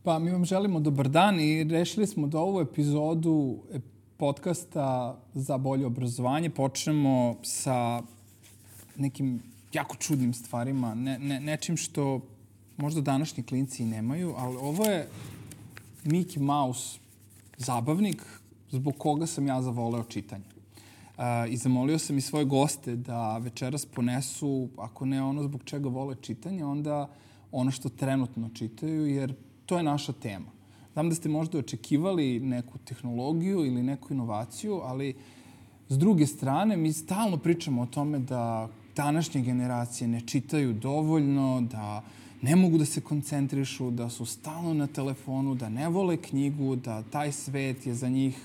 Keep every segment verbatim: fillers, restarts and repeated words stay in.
Pa mi vam želimo dobar dan i rešili smo da ovu epizodu podcasta za bolje obrazovanje počnemo sa nekim jako čudnim stvarima, ne, ne, nečim što možda današnji klinci i nemaju, ali ovo je Mickey Mouse zabavnik zbog koga sam ja zavoleo čitanje. Uh, I zamolio sam i svoje goste da večeras ponesu, ako ne ono zbog čega vole čitanje, onda ono što trenutno čitaju, jer to je naša tema. Znam da ste možda očekivali neku tehnologiju ili neku inovaciju, ali s druge strane mi stalno pričamo o tome da današnje generacije ne čitaju dovoljno, da ne mogu da se koncentrišu, da su stalno na telefonu, da ne vole knjigu, da taj svet je za njih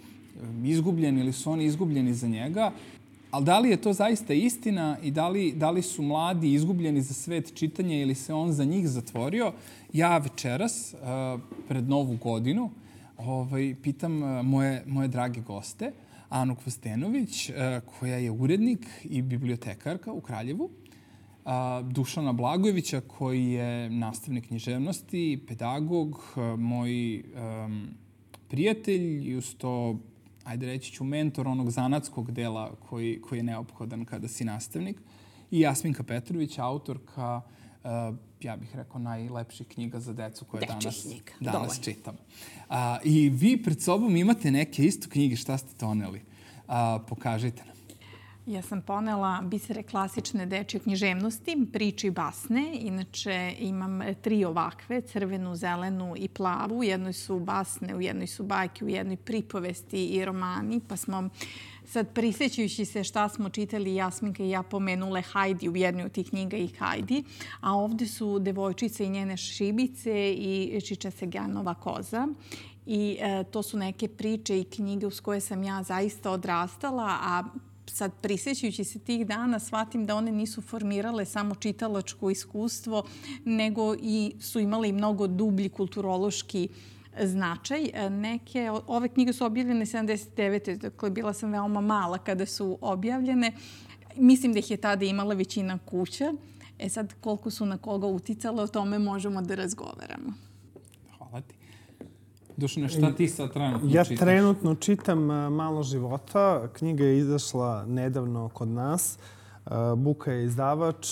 izgubljen ili su oni izgubljeni za njega. Ali da li je to zaista istina i da li, da li su mladi izgubljeni za svet čitanja ili se on za njih zatvorio? Ja večeras, uh, pred Novu godinu, ovaj, pitam uh, moje, moje drage goste, Anu Kvostenović, uh, koja je urednik i bibliotekarka u Kraljevu, uh, Dušana Blagojevića, koji je nastavnik književnosti, pedagog, uh, moj um, prijatelj i uz to, ajde reći ću, mentor onog zanatskog dela koji, koji je neophodan kada si nastavnik. I Jasminka Petrović, autorka, uh, ja bih rekao, najlepših knjiga za decu koje danas, danas čitam. Uh, I vi pred sobom imate neke isto knjige. Šta ste doneli? Uh, pokažite nam. Ja sam ponela bisere klasične dečje književnosti, priče i basne. Inače, imam tri ovakve, crvenu, zelenu i plavu. U jednoj su basne, u jednoj su bajke, u jednoj pripovesti i romani. Pa smo sad, prisjećajući se šta smo čitali, Jasminka i ja pomenule Hajdi u jednoj od tih knjiga i Hajdi. A ovde su Devojčice i njene šibice i Čiča Seganova koza. I e, to su neke priče i knjige uz koje sam ja zaista odrastala, a sad, prisjećajući se tih dana, shvatim da one nisu formirale samo čitalačko iskustvo, nego i su imale i mnogo dublji kulturološki značaj. Neke, ove knjige su objavljene sedamdeset devete. Dakle, bila sam veoma mala kada su objavljene. Mislim da ih je tada imala većina kuća. E sad, koliko su na koga uticale, o tome možemo da razgovaramo. Hvala ti. Dušane, šta ti sad trenutno ja čitaš? Ja trenutno čitam Malo života. Knjiga je izašla nedavno kod nas. Buka je izdavač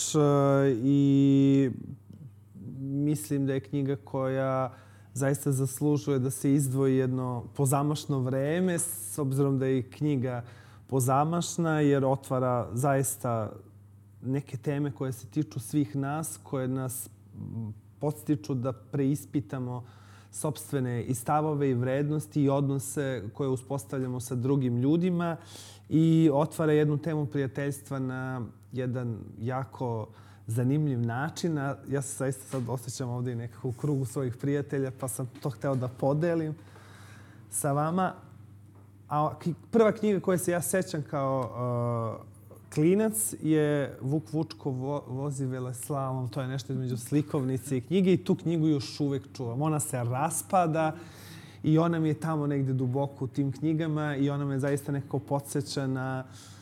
i mislim da je knjiga koja zaista zaslužuje da se izdvoji jedno pozamašno vreme, s obzirom da je i knjiga pozamašna, jer otvara zaista neke teme koje se tiču svih nas, koje nas podstiču da preispitamo sopstvene i stavove i vrednosti i odnose koje uspostavljamo sa drugim ljudima i otvara jednu temu prijateljstva na jedan jako zanimljiv način. Ja se zaista sad osjećam ovdje i nekako u krugu svojih prijatelja, pa sam to hteo da podelim sa vama. A prva knjiga koju se ja sećam kao uh, klinac je Vuk Vučko vo, vozi veleslalom. To je nešto između slikovnice i knjige i tu knjigu još uvek čuvam. Ona se raspada i ona mi je tamo negde duboko u tim knjigama i ona me zaista nekako podsjeća na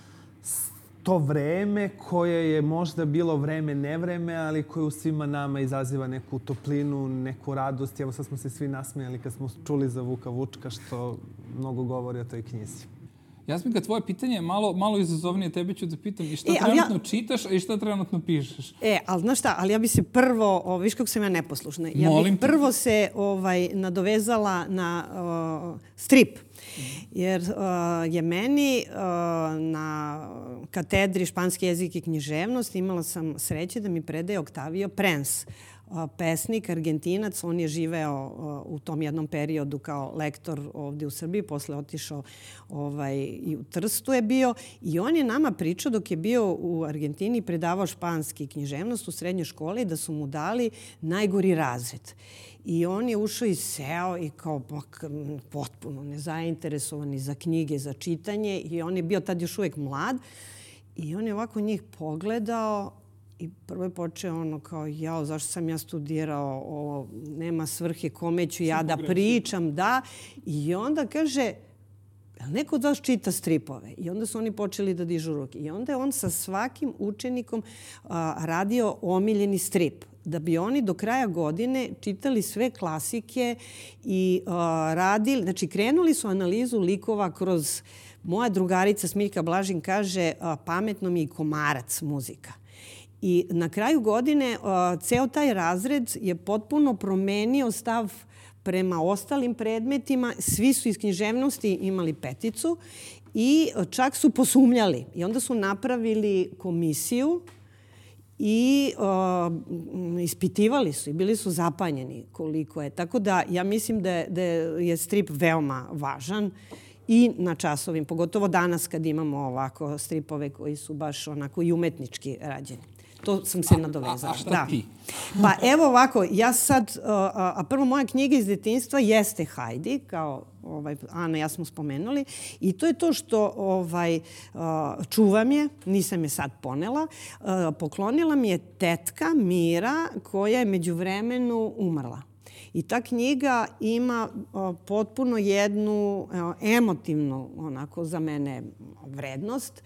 to vreme koje je možda bilo vreme, nevreme, ali koje u svima nama izaziva neku toplinu, neku radost. Evo sad smo se svi nasmijali kad smo čuli za Vuka Vučka, što mnogo govori o toj knjizi. Jasminka, tvoje pitanje je malo, malo izazovnije. Tebe ću da pitam i šta e, trenutno ja... čitaš i šta trenutno pišeš. E, ali znaš šta, ali ja bi se prvo, o, viš kako sam ja neposlušna, ja Molim bih prvo se ovaj, nadovezala na o, strip. Jer uh, je meni uh, na katedri španski jezik i književnost imala sam sreće da mi predaje Octavio Prenz, uh, pesnik, Argentinac. On je živeo uh, u tom jednom periodu kao lektor ovdje u Srbiji, posle otišao ovaj, i u Trstu je bio. I on je nama pričao dok je bio u Argentini, predavao španski književnost u srednjoj školi, da su mu dali najgori razred. I on je ušao i seo i kao potpuno nezainteresovan za knjige, za čitanje. I on je bio tad još uvijek mlad. I on je ovako njih pogledao i prvo je počeo ono kao, jao, zašto sam ja studirao, ovo nema svrhe, kome ću ja da pričam, da. I onda kaže, neko od vas čita stripove? I onda su oni počeli da dižu ruke. I onda je on sa svakim učenikom a, radio omiljeni strip. da bi oni do kraja godine čitali sve klasike i uh, radili, znači krenuli su analizu likova kroz, moja drugarica Smiljka Blažin kaže, uh, pametno mi je i komarac muzika. I na kraju godine uh, ceo taj razred je potpuno promenio stav prema ostalim predmetima. Svi su iz književnosti imali peticu i čak su posumnjali. I onda su napravili komisiju i uh, ispitivali su i bili su zapanjeni koliko je. Tako da ja mislim da je, da je strip veoma važan i na časovim, pogotovo danas kad imamo ovako stripove koji su baš onako i umetnički rađeni. To sam se nadovezala. A, a šta da. ti? Pa evo ovako, ja sad, a, a prvo moja knjiga iz detinjstva jeste Hajdi, kao ovaj, Ana i ja smo spomenuli. I to je to što ovaj, čuvam je, nisam je sad ponela. Poklonila mi je tetka Mira koja je međuvremenu umrla. I ta knjiga ima o, potpuno jednu o, emotivnu, onako za mene, vrednost.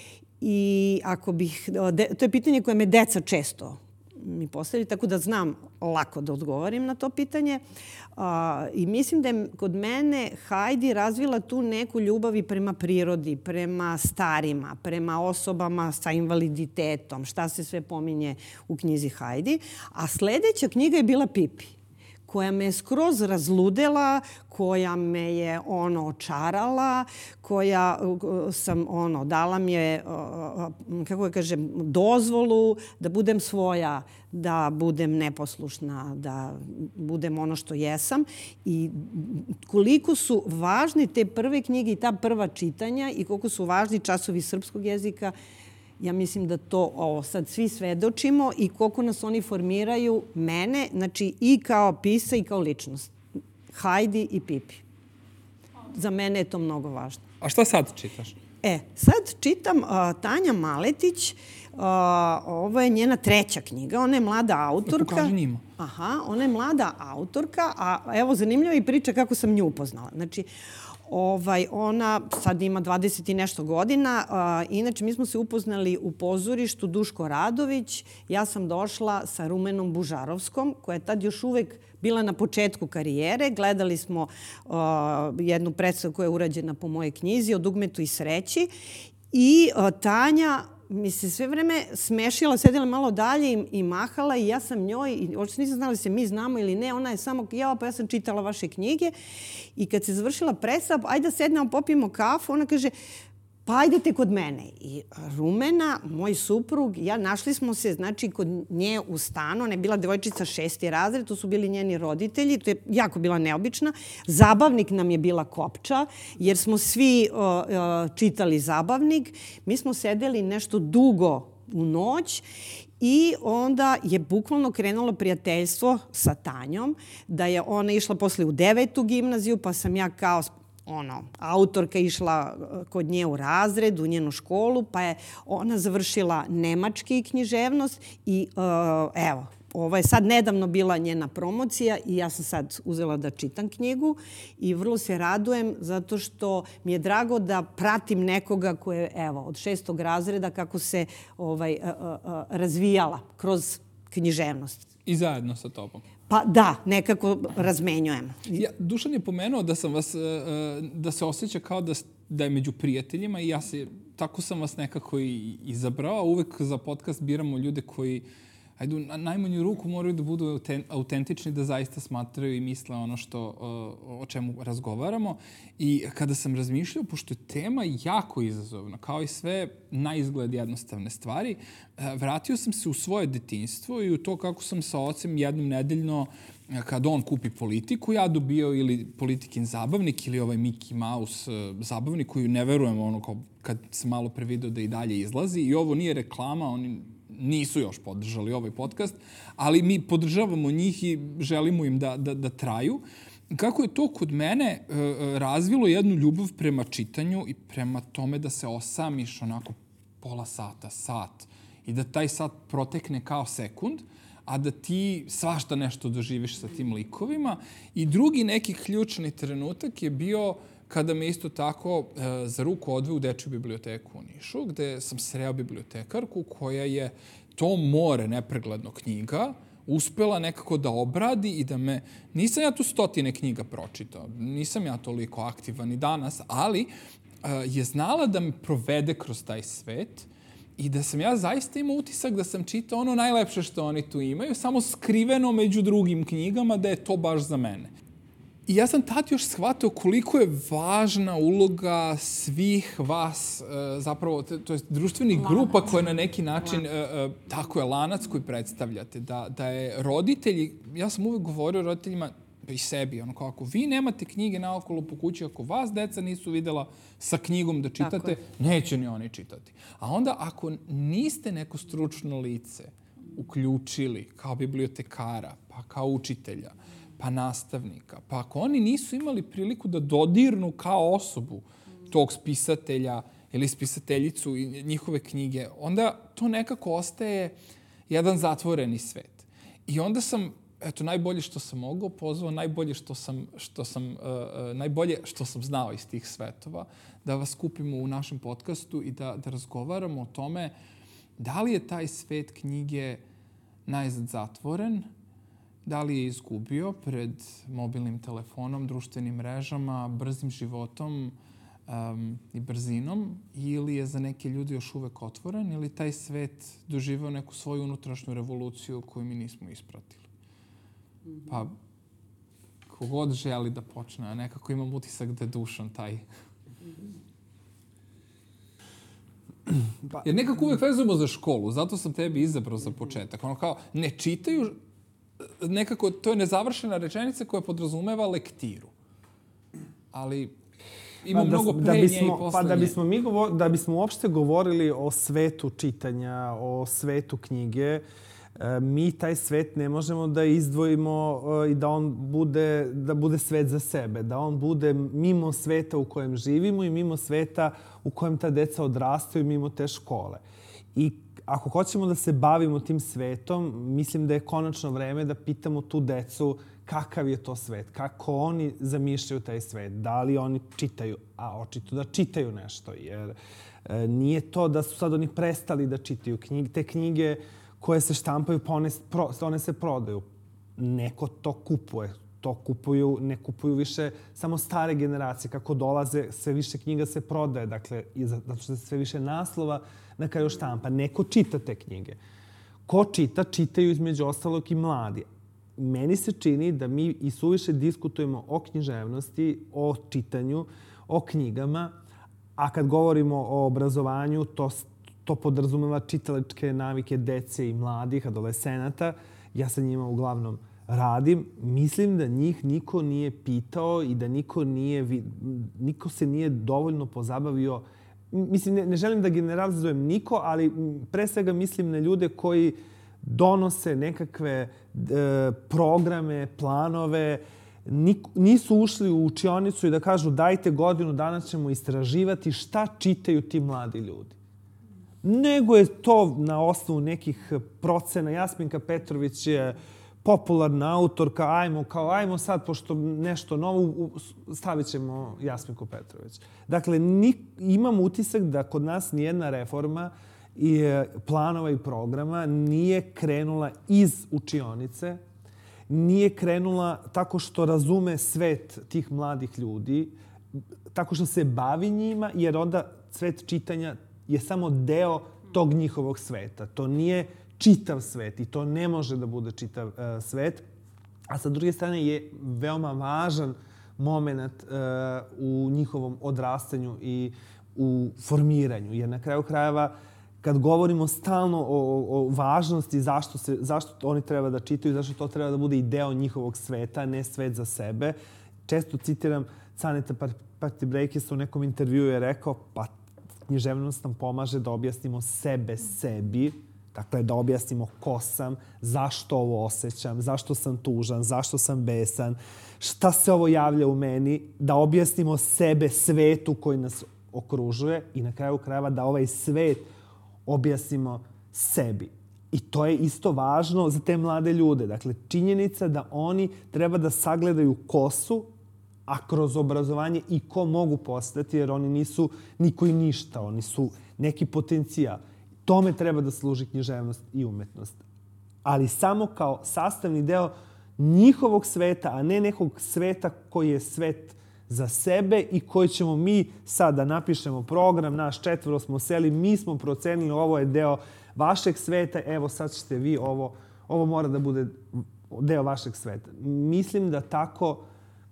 I ako bih, de, to je pitanje koje me deca često mi postavljaju, tako da znam lako da odgovorim na to pitanje. A, I mislim da je kod mene Hajdi razvila tu neku ljubav i prema prirodi, prema starima, prema osobama sa invaliditetom, šta se sve pominje u knjizi Hajdi. A sledeća knjiga je bila Pipi, koja me je skroz razludela, koja me je ono očarala, koja sam ono dala mi je, kako ga kažem, dozvolu da budem svoja, da budem neposlušna, da budem ono što jesam. I koliko su važne te prve knjige i ta prva čitanja i koliko su važni časovi srpskog jezika, ja mislim da to ovo sad svi svedočimo i koliko nas oni formiraju, mene, znači i kao pisa i kao ličnost. Hajdi i Pipi. Za mene je to mnogo važno. A šta sad čitaš? E, sad čitam uh, Tanja Maletić. Uh, ovo je njena treća knjiga. Ona je mlada autorka. Pokaži njima. Aha, ona je mlada autorka, a evo zanimljiva i priča kako sam nju upoznala. Znači, Ovaj, ona sad ima dvadeset i nešto godina. A, inače, mi smo se upoznali u pozorištu Duško Radović. Ja sam došla sa Rumenom Bužarovskom, koja je tad još uvek bila na početku karijere. Gledali smo a, jednu predstavu koja je urađena po mojoj knjizi o dugmetu i sreći. I a, Tanja mi se sve vreme smešila, sedela malo dalje i, i mahala i ja sam njoj, i očito nisam znala da se mi znamo ili ne, ona je samo, ja, pa ja sam čitala vaše knjige i kad se završila predstava, ajde da sednemo, popijemo kafu, ona kaže, pa ajdete kod mene. I Rumena, moj suprug, ja našli smo se, znači, kod nje u stanu. Ona je bila devojčica šesti razred, to su bili njeni roditelji, to je jako bila neobična. Zabavnik nam je bila Kopča, jer smo svi uh, uh, čitali Zabavnik. Mi smo sedeli nešto dugo u noć i onda je bukvalno krenulo prijateljstvo sa Tanjom, da je ona išla posle u devetu gimnaziju, pa sam ja kao ono, autorka išla kod nje u razred, u njenu školu, pa je ona završila nemački književnost i uh, evo, ovo je sad nedavno bila njena promocija i ja sam sad uzela da čitam knjigu i vrlo se radujem zato što mi je drago da pratim nekoga koje je, evo, od šestog razreda kako se ovaj, uh, uh, razvijala kroz književnost. I zajedno sa tobom. Pa da, nekako razmenjujemo. Ja, Dušan je pomenuo da sam vas, da se osjeća kao da, da je među prijateljima i ja se, tako sam vas nekako i izabrao. Uvek za podcast biramo ljude koji, ajde, na najmanju ruku moraju da budu autentični, da zaista smatraju i misle ono što, o čemu razgovaramo. I kada sam razmišljao, pošto je tema jako izazovna, kao i sve na izgled jednostavne stvari, vratio sam se u svoje detinjstvo i u to kako sam sa ocem jednom nedeljno, kad on kupi Politiku, ja dobio ili Politikin zabavnik ili ovaj Mickey Mouse zabavnik koju ne verujem ono kao kad sam malo pre video da i dalje izlazi. I ovo nije reklama, oni nisu još podržali ovaj podcast, ali mi podržavamo njih i želimo im da, da, da traju. Kako je to kod mene e, razvilo jednu ljubav prema čitanju i prema tome da se osamiš onako pola sata, sat i da taj sat protekne kao sekund, a da ti svašta nešto doživiš sa tim likovima. I drugi neki ključni trenutak je bio kada me isto tako e, za ruku odveo u Dečiju biblioteku u Nišu, gde sam sreo bibliotekarku koja je to more nepregledno knjiga uspela nekako da obradi i da me... Nisam ja tu stotine knjiga pročitao, nisam ja toliko aktivan i danas, ali uh, je znala da me provede kroz taj svet i da sam ja zaista imao utisak da sam čitao ono najlepše što oni tu imaju, samo skriveno među drugim knjigama da je to baš za mene. I ja sam tad još shvatio koliko je važna uloga svih vas, zapravo, to je društvenih grupa koje na neki način, tako je, lanac koji predstavljate. Da, da je roditelji, ja sam uvek govorio roditeljima i sebi, ono kao ako vi nemate knjige naokolo po kući, ako vas deca nisu videla sa knjigom da čitate, neće ni oni čitati. A onda ako niste neko stručno lice uključili kao bibliotekara, pa kao učitelja, pa nastavnika. Pa ako oni nisu imali priliku da dodirnu kao osobu tog spisatelja ili spisateljicu i njihove knjige, onda to nekako ostaje jedan zatvoreni svet. I onda sam, eto, najbolje što sam mogao, pozvao najbolje što sam, što sam, uh, uh, najbolje što sam znao iz tih svetova, da vas skupimo u našem podcastu i da, da razgovaramo o tome da li je taj svet knjige najzad zatvoren, da li je izgubio pred mobilnim telefonom, društvenim mrežama, brzim životom um, i brzinom, ili je za neke ljudi još uvek otvoren, ili taj svet doživao neku svoju unutrašnju revoluciju koju mi nismo ispratili. Pa, kogod želi da počne, a nekako imam utisak da je Dušan taj. Jer nekako uvek vezujemo za školu, zato sam tebi izabrao za početak. Ono kao, ne čitaju, nekako, to je nezavršena rečenica koja podrazumeva lektiru. Ali ima pa mnogo da, pre da nje i posle Pa da nje. bismo, mi govor, da bismo uopšte govorili o svetu čitanja, o svetu knjige, mi taj svet ne možemo da izdvojimo i da on bude, da bude svet za sebe, da on bude mimo sveta u kojem živimo i mimo sveta u kojem ta deca odrastaju, mimo te škole. I ako hoćemo da se bavimo tim svetom, mislim da je konačno vreme da pitamo tu decu kakav je to svet, kako oni zamišljaju taj svet, da li oni čitaju, a očito da čitaju nešto, jer e, nije to da su sad oni prestali da čitaju knjige, te knjige koje se štampaju, pa one, pro, one se prodaju. Neko to kupuje. To kupuju, ne kupuju više samo stare generacije. Kako dolaze, sve više knjiga se prodaje. Dakle, zato što se sve više naslova na kraju štampa. Neko čita te knjige. Ko čita, čitaju između ostalog i mladi. Meni se čini da mi i suviše diskutujemo o književnosti, o čitanju, o knjigama, a kad govorimo o obrazovanju, to To podrazumeva čitalačke navike dece i mladih, adolescenata. Ja sa njima uglavnom radim. Mislim da njih niko nije pitao i da niko, nije, niko se nije dovoljno pozabavio. Mislim, ne, ne želim da generalizujem niko, ali pre svega mislim na ljude koji donose nekakve e, programe, planove, Nik, nisu ušli u učionicu i da kažu dajte godinu dana ćemo istraživati šta čitaju ti mladi ljudi. Nego je to na osnovu nekih procena. Jasminka Petrović je popularna autorka, ajmo, kao, ajmo sad, pošto nešto novo, stavit ćemo Jasminku Petrović. Dakle, ni, imam utisak da kod nas nijedna reforma i planova i programa nije krenula iz učionice, nije krenula tako što razume svet tih mladih ljudi, tako što se bavi njima, jer onda svet čitanja je samo deo tog njihovog sveta. To nije čitav svet i to ne može da bude čitav uh, svet. A sa druge strane je veoma važan moment uh, u njihovom odrastanju i u formiranju. Jer na kraju krajeva, kad govorimo stalno o, o, o važnosti zašto, se, zašto oni treba da čitaju, zašto to treba da bude i deo njihovog sveta, ne svet za sebe, često citiram Caneta Partibrejkesa u nekom intervjuu je rekao, pa književnost nam pomaže da objasnimo sebe sebi, dakle da objasnimo ko sam, zašto ovo osjećam, zašto sam tužan, zašto sam besan, šta se ovo javlja u meni, da objasnimo sebe svetu koji nas okružuje i na kraju krajeva da ovaj svet objasnimo sebi. I to je isto važno za te mlade ljude. Dakle, činjenica da oni treba da sagledaju ko su, a kroz obrazovanje i ko mogu postati, jer oni nisu niko i ništa, oni su neki potencijal. Tome treba da služi književnost i umetnost. ali samo kao sastavni deo njihovog sveta, a ne nekog sveta koji je svet za sebe i koji ćemo mi sad da napišemo program, naš četvoro smo seli, mi smo procenili ovo je deo vašeg sveta, evo sad ćete vi ovo, ovo mora da bude deo vašeg sveta. Mislim da tako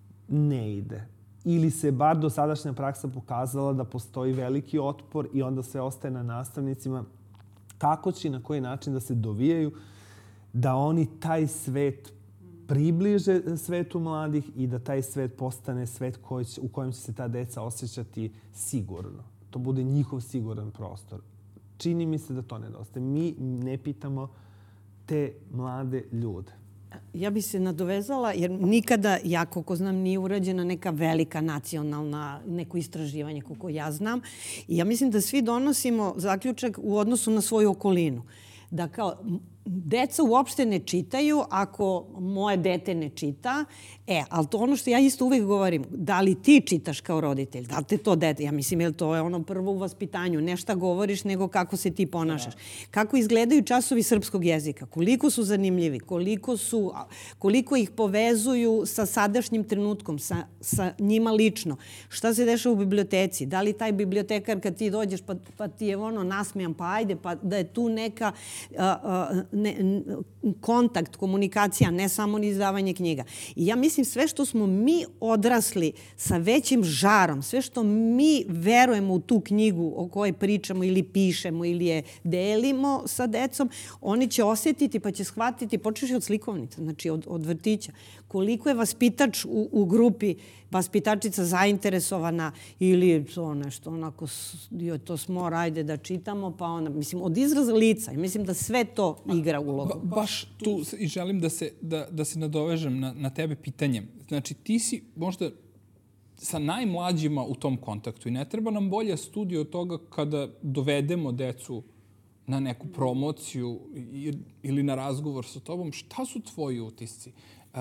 ne ide. Ili se bar do sadašnja praksa pokazala da postoji veliki otpor i onda sve ostaje na nastavnicima kako će i na koji način da se dovijaju da oni taj svet približe svetu mladih i da taj svet postane svet koji će, u kojem će se ta deca osjećati sigurno. To bude njihov siguran prostor. Čini mi se da to nedostaje. Mi ne pitamo te mlade ljude. Ja bih se nadovezala, jer nikada, ja koliko znam, nije urađena neka velika nacionalna, neko istraživanje koliko ja znam. I ja mislim da svi donosimo zaključak u odnosu na svoju okolinu. Da kao deca uopšte ne čitaju ako moje dete ne čita. E, ali to ono što ja isto uvijek govorim, da li ti čitaš kao roditelj? Da li te to dete? Ja mislim, jer to je ono prvo u vaspitanju. Ne šta govoriš, nego kako se ti ponašaš. Kako izgledaju časovi srpskog jezika? Koliko su zanimljivi? Koliko, su, koliko ih povezuju sa sadašnjim trenutkom, sa, sa njima lično? Šta se dešava u biblioteci? Da li taj bibliotekar kad ti dođeš pa, pa ti je ono nasmijan, pa ajde, pa da je tu neka a, a, ne, kontakt, komunikacija, ne samo izdavanje knjiga. I ja mislim sve što smo mi odrasli sa većim žarom, sve što mi verujemo u tu knjigu o kojoj pričamo ili pišemo ili je delimo sa decom, oni će osjetiti pa će shvatiti, počeš od slikovnica, znači od, od vrtića. Koliko je vaspitač u, u grupi, vaspitačica zainteresovana ili to nešto onako, joj, to smor, ajde da čitamo, pa onda, mislim, od izraza lica. I mislim da sve to igra ulogu. Ba, baš tu i želim da se, da, da se nadovežem na, na tebe pitanjem. Znači, ti si možda sa najmlađima u tom kontaktu i ne treba nam bolja studija od toga kada dovedemo decu na neku promociju ili na razgovor sa tobom. Šta su tvoji utisci?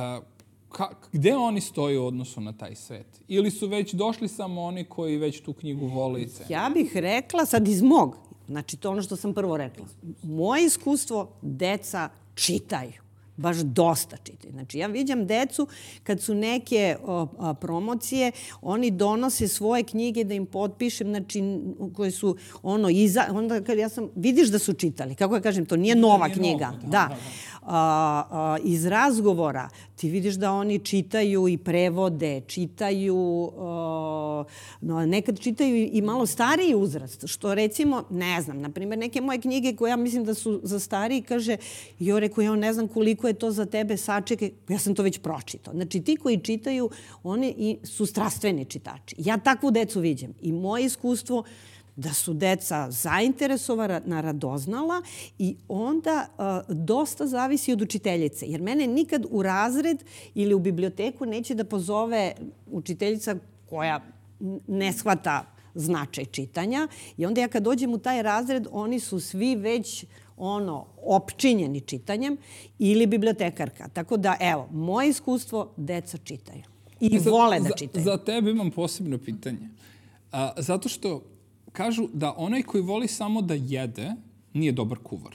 Ka, gde oni stoje u odnosu na taj svet? Ili su već došli samo oni koji već tu knjigu vole i cene? Ja bih rekla sad iz mog, znači to ono što sam prvo rekla. Moje iskustvo, deca čitaju. Baš dosta čitaju. Znači, ja viđam decu kad su neke o, a, promocije, oni donose svoje knjige da im potpišem, znači, koje su ono iza... Onda kad ja sam... Vidiš da su čitali. Kako ja kažem, to nije nova nije knjiga. Novo, da, da. da, da. A, a, iz razgovora ti vidiš da oni čitaju i prevode, čitaju, a, no, nekad čitaju i malo stariji uzrast. Što recimo, ne znam, na primjer, neke moje knjige koje ja mislim da su za stariji, kaže, jo, reko, ja ne znam koliko je to za tebe, sačekaj, ja sam to već pročitao. Znači, ti koji čitaju, oni i su strastveni čitači. Ja takvu decu viđem. I moje iskustvo da su deca zainteresovana, radoznala i onda a, dosta zavisi od učiteljice. Jer mene nikad u razred ili u biblioteku neće da pozove učiteljica koja ne shvata značaj čitanja. I onda ja kad dođem u taj razred, oni su svi već ono, opčinjeni čitanjem ili bibliotekarka. Tako da, evo, moje iskustvo, deca čitaju. I za, vole da za, čitaju. Za tebe imam posebno pitanje. A, zato što kažu da onaj koji voli samo da jede nije dobar kuvar.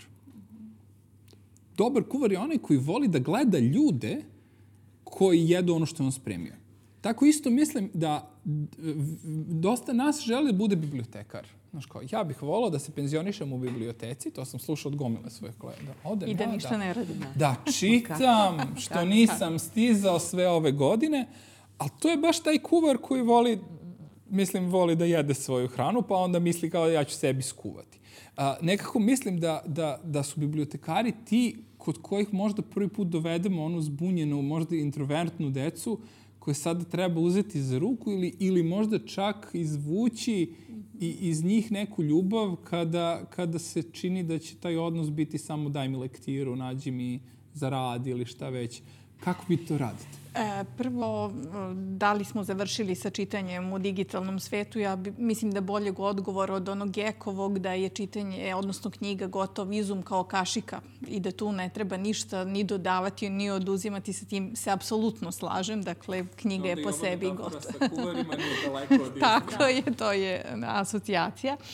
Dobar kuvar je onaj koji voli da gleda ljude koji jedu ono što je on spremio. Tako isto mislim da dosta nas žele da bude bibliotekar. Znaš kao, ja bih volao da se penzionišem u biblioteci, to sam slušao od gomile svojih kolega. Ode, I da ja, ništa da, ne radim. Da čitam, što nisam stizao sve ove godine, ali to je baš taj kuvar koji voli, mislim, voli da jede svoju hranu, pa onda misli kao ja ću sebi skuvati. A, nekako mislim da, da, da su bibliotekari ti kod kojih možda prvi put dovedemo onu zbunjenu, možda introvertnu decu koje sada treba uzeti za ruku ili, ili možda čak izvući i iz njih neku ljubav kada, kada se čini da će taj odnos biti samo daj mi lektiru, nađi mi za rad ili šta već. Kako vi to radite? E, prvo, da li smo završili sa čitanjem u digitalnom svetu? Ja bi, mislim da boljeg odgovora od onog Gekovog da je čitanje, odnosno knjiga, gotov izum kao kašika i da tu ne treba ništa ni dodavati, ni oduzimati. Sa tim se apsolutno slažem. Dakle, knjiga je po sebi gotova. Sa kuvarima nije daleko od Tako je, to je asocijacija.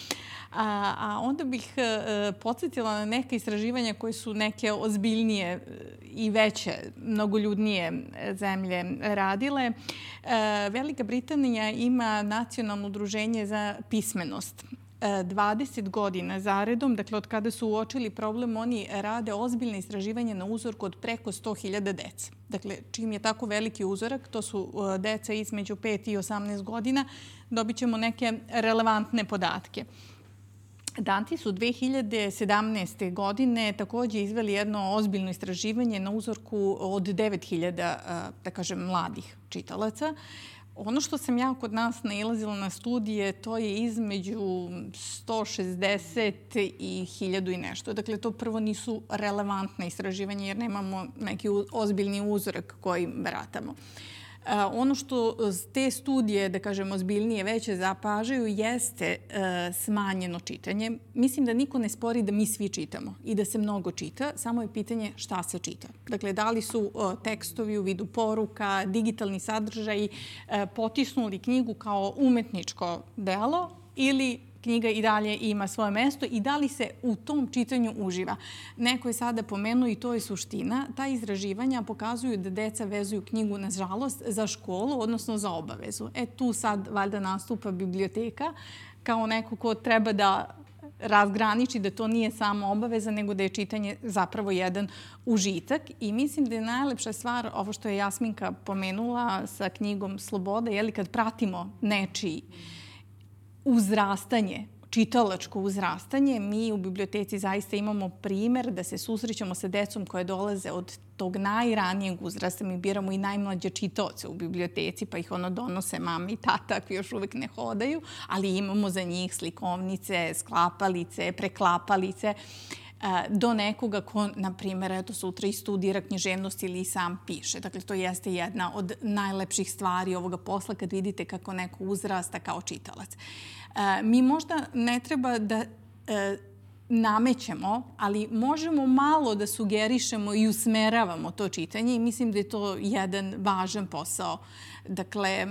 A, a onda bih e, podsjetila na neke istraživanja koje su neke ozbiljnije i veće, mnogoljudnije zemlje radile. E, Velika Britanija ima nacionalno udruženje za pismenost. dvadeset godina zaredom, dakle od kada su uočili problem, oni rade ozbiljne istraživanje na uzorku od preko sto hiljada dece. Dakle, čim je tako veliki uzorak, to su deca između pet i osamnaest godina, dobit ćemo neke relevantne podatke. Danti su dve hiljade sedamnaeste. godine takođe izveli jedno ozbiljno istraživanje na uzorku od devet hiljada, da kažem, mladih čitalaca. Ono što sam ja kod nas nailazila na studije, to je između sto šezdeset i hiljadu i nešto. Dakle, to prvo nisu relevantne istraživanja jer nemamo neki ozbiljni uzorak kojim baratamo. Ono što te studije, da kažem, ozbiljnije veće zapažaju jeste smanjeno čitanje. Mislim da niko ne spori da mi svi čitamo i da se mnogo čita, samo je pitanje šta se čita. Dakle, da li su tekstovi u vidu poruka, digitalni sadržaji potisnuli knjigu kao umetničko delo ili knjiga i dalje ima svoje mesto i da li se u tom čitanju uživa. Neko je sada pomenuo i to je suština. Ta istraživanja pokazuju da deca vezuju knjigu, nažalost, za školu, odnosno za obavezu. E tu sad valjda nastupa biblioteka kao neko ko treba da razgraniči da to nije samo obaveza, nego da je čitanje zapravo jedan užitak. I mislim da je najlepša stvar ovo što je Jasminka pomenula sa knjigom Sloboda, je li kad pratimo nečiji uzrastanje, čitalačko uzrastanje. Mi u biblioteci zaista imamo primer da se susrećemo sa decom koje dolaze od tog najranijeg uzrasta. Mi biramo i najmlađe čitaoce u biblioteci, pa ih ono donose mama i tata ako još uvek ne hodaju, ali imamo za njih slikovnice, sklapalice, preklapalice, do nekoga ko, na primjer, eto, sutra i studira književnost ili i sam piše. Dakle, to jeste jedna od najlepših stvari ovoga posla kad vidite kako neko uzrasta kao čitalac. Mi možda ne treba da namećemo, ali možemo malo da sugerišemo i usmeravamo to čitanje i mislim da je to jedan važan posao. Dakle,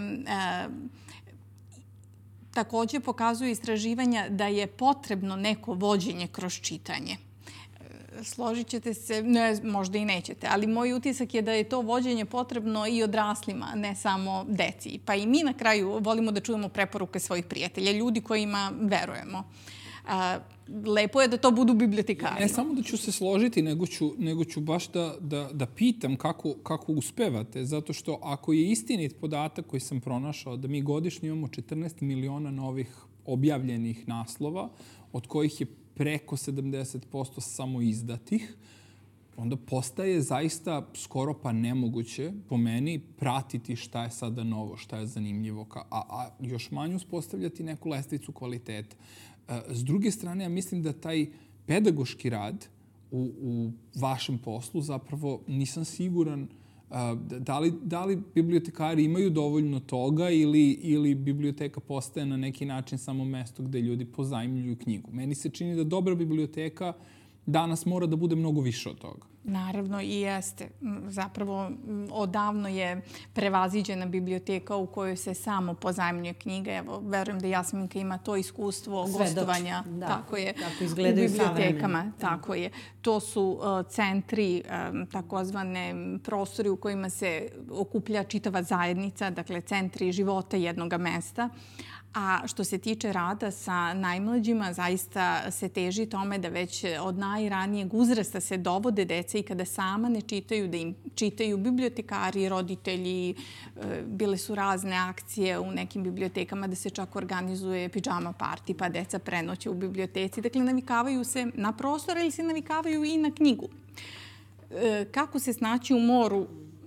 takođe pokazuju istraživanja da je potrebno neko vođenje kroz čitanje. Složit ćete se, ne, možda i nećete, ali moj utisak je da je to vođenje potrebno i odraslima, ne samo deci. Pa i mi na kraju volimo da čujemo preporuke svojih prijatelja, ljudi kojima verujemo. A, lepo je da to budu bibliotekari. Ne samo da ću se složiti, nego ću, nego ću baš da, da, da pitam kako, kako uspevate. Zato što ako je istinit podatak koji sam pronašao da mi godišnje imamo četrnaest miliona novih objavljenih naslova, od kojih je preko sedamdeset posto samo izdatih, onda postaje zaista skoro pa nemoguće po meni pratiti šta je sada novo, šta je zanimljivo, a, a još manje uspostavljati neku lestvicu kvaliteta. S druge strane, ja mislim da taj pedagoški rad u, u vašem poslu zapravo nisam siguran da li, da li bibliotekari imaju dovoljno toga ili, ili biblioteka postaje na neki način samo mesto gde ljudi pozajmljuju knjigu. Meni se čini da dobra biblioteka danas mora da bude mnogo više od toga. Naravno i jeste. Zapravo odavno je prevaziđena biblioteka u kojoj se samo pozajmljuje knjiga. Evo, verujem da Jasminka ima to iskustvo gostovanja. Da, tako je, tako izgledaju u bibliotekama. savremene. Tako je. To su uh, centri, um, takozvane prostori u kojima se okuplja čitava zajednica, dakle centri života jednoga mesta. A što se tiče rada sa najmlađima, zaista se teži tome da već od najranijeg uzrasta se dovode deca i kada sama ne čitaju, da im čitaju bibliotekari, roditelji. Bile su razne akcije u nekim bibliotekama da se čak organizuje pidžama party, pa deca prenoće u biblioteci. Dakle, navikavaju se na prostor ili se navikavaju i na knjigu. Kako se snaći u moru?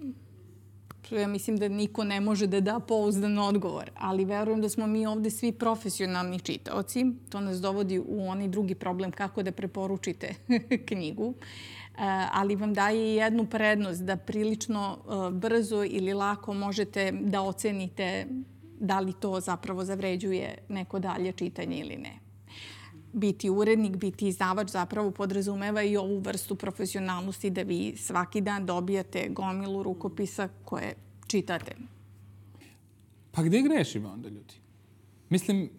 Ja mislim da niko ne može da da pouzdan odgovor, ali verujem da smo mi ovde svi profesionalni čitaoci. To nas dovodi u onaj drugi problem kako da preporučite knjigu, ali vam daje i jednu prednost da prilično brzo ili lako možete da ocenite da li to zapravo zavređuje neko dalje čitanje ili ne. Biti urednik, biti izdavač zapravo podrazumeva i ovu vrstu profesionalnosti da vi svaki dan dobijate gomilu rukopisa koje čitate. Pa gde grešimo onda, ljudi? Mislim,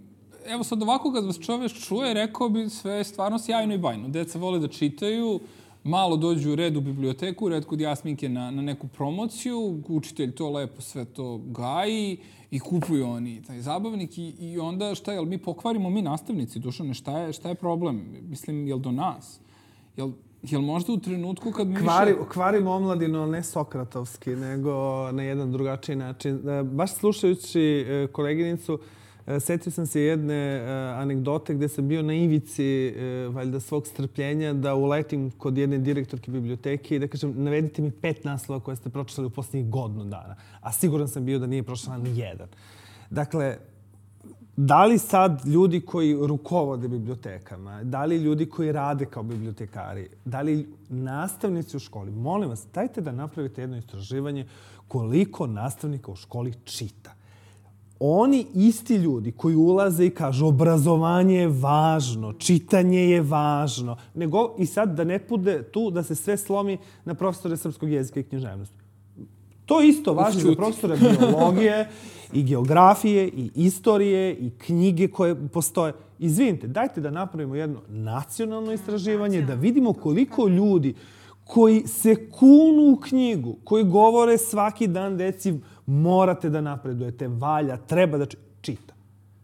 evo sad ovako kad vas čovjek čuje, rekao bi sve je stvarno sjajno i bajno. Deca vole da čitaju, malo dođu u red u biblioteku, red kod Jasminke na, na neku promociju, učitelj to lepo sve to gaji i kupuju oni taj zabavnik i, i onda šta, jel mi pokvarimo mi nastavnici, Dušane, šta je, šta je problem? Mislim, jel do nas? Jel, jel možda u trenutku kad mi Kvari, više... Kvarimo omladinu, ali ne sokratovski, nego na jedan drugačiji način. Baš slušajući koleginicu, setio sam se jedne anegdote gde sam bio na ivici valjda svog strpljenja da uletim kod jedne direktorke biblioteke i da kažem navedite mi pet naslova koje ste pročitali u posljednjih godinu dana. A siguran sam bio da nije pročitala ni jedan. Dakle, da li sad ljudi koji rukovode bibliotekama, da li ljudi koji rade kao bibliotekari, da li nastavnici u školi, molim vas, dajte da napravite jedno istraživanje koliko nastavnika u školi čita. Oni isti ljudi koji ulaze i kažu obrazovanje je važno, čitanje je važno, nego i sad da ne bude tu da se sve slomi na profesore srpskog jezika i književnosti. To isto važi za profesore biologije i geografije i istorije i knjige koje postoje. Izvinite, dajte da napravimo jedno nacionalno istraživanje, da vidimo koliko ljudi koji se kunu u knjigu, koji govore svaki dan deci morate da napredujete, valja, treba da čita.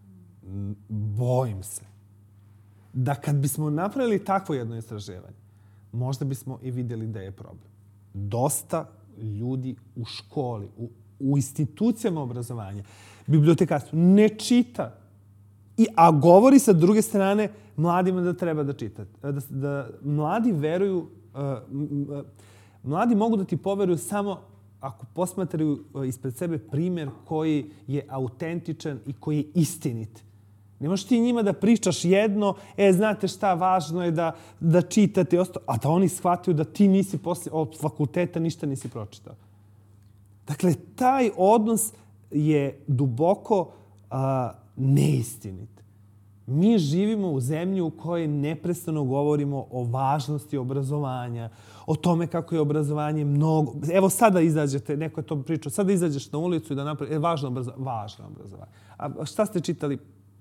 Bojim se da kad bismo napravili takvo jedno istraživanje, možda bismo i vidjeli da je problem. Dosta ljudi u školi, u, u institucijama obrazovanja, bibliotekarstvu ne čita. I, a govori sa druge strane mladima da treba da čita. Da, da mladi veruju, uh, uh, mladi mogu da ti poveruju samo ako posmatraju ispred sebe primjer koji je autentičan i koji je istinit. Ne možeš ti njima da pričaš jedno, e, znate šta, važno je da, da čitate, a da oni shvataju da ti nisi posle, od fakulteta ništa nisi pročitao. Dakle, taj odnos je duboko a, neistinit. Mi živimo u zemlji u kojoj neprestano govorimo o važnosti obrazovanja, o tome kako je obrazovanje mnogo... Evo sada izađete, neko je to pričao, sada izađeš na ulicu i da napravi... E, važno obrazovanje. Važno obrazovanje. A šta ste čitali?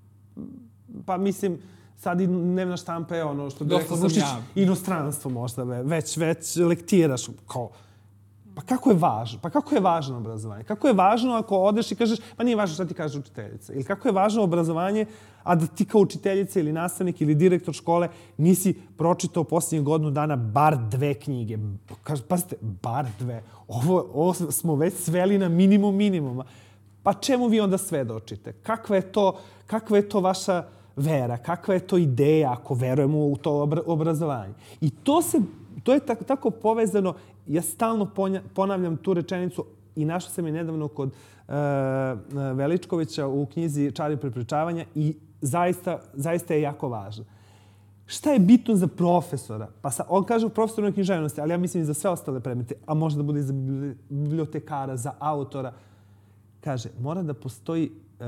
Pa mislim, sad i dnevna štampa je ono što bi rekao Vučić, inostranstvo možda već, već lektiraš kao... Pa kako je važno? Pa kako je važno obrazovanje? Kako je važno ako odeš i kažeš, pa nije važno šta ti kaže učiteljica? Ili kako je važno obrazovanje, a da ti kao učiteljica ili nastavnik ili direktor škole nisi pročitao posljednjih godinu dana bar dve knjige? Kaže, pazite, bar dve. Ovo, ovo smo već sveli na minimum minimuma. Pa čemu vi onda svedočite? Kakva je to, kakva je to vaša vera? Kakva je to ideja ako verujemo u to obrazovanje? I to se, to je tako, tako povezano. Ja stalno ponavljam tu rečenicu i našao sam je nedavno kod uh, Veličkovića u knjizi Čari prepričavanja i zaista, zaista je jako važno. Šta je bitno za profesora? Pa sa, on kaže profesor na književnosti, ali ja mislim i za sve ostale predmete, a može da bude i za bibliotekara, za autora. Kaže, mora da postoji uh,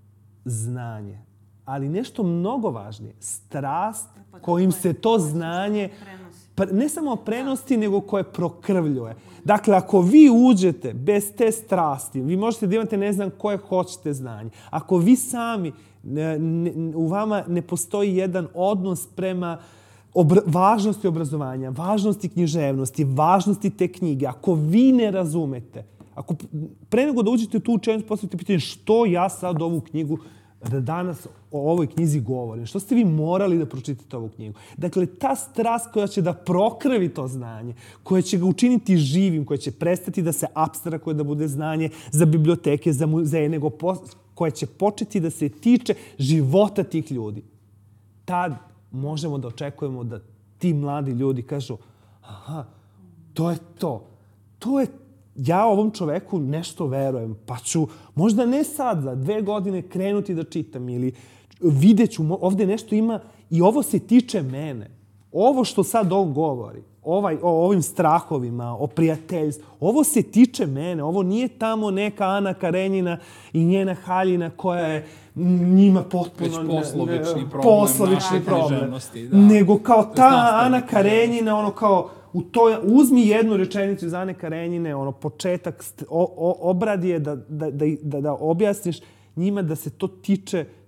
znanje, ali nešto mnogo važnije, strast kojim se to znanje ne samo prenosi, nego koje prokrvljuje. Dakle, ako vi uđete bez te strasti, vi možete da imate ne znam koje hoćete znanje. Ako vi sami, ne, ne, u vama ne postoji jedan odnos prema obra, važnosti obrazovanja, važnosti književnosti, važnosti te knjige, ako vi ne razumete, ako pre nego da uđete u tu učenicu, postavite pitanje što ja sad ovu knjigu da danas o ovoj knjizi govorim. Što ste vi morali da pročitate ovu knjigu? Dakle, ta strast koja će da prokrvi to znanje, koja će ga učiniti živim, koja će prestati da se apstrakuje, da bude znanje za biblioteke, za muzeje, nego po, koja će početi da se tiče života tih ljudi. Tad možemo da očekujemo da ti mladi ljudi kažu aha, to je to. To je ja ovom čoveku nešto verujem, pa ću možda ne sad, za dve godine krenuti da čitam ili vidjet ću, ovdje nešto ima i ovo se tiče mene. Ovo što sad on govori, ovaj, o ovim strahovima, o prijateljstvu, ovo se tiče mene. Ovo nije tamo neka Ana Karenjina i njena haljina koja je njima potpuno... Već poslovični problem. Poslovični problem. Da. Nego kao ta Ana Karenjina, ono kao... U to, uzmi jednu rečenicu iz Ane Karenjine, ono, početak, o, o, obradi je da, da, da, da objasniš njima da se to tiče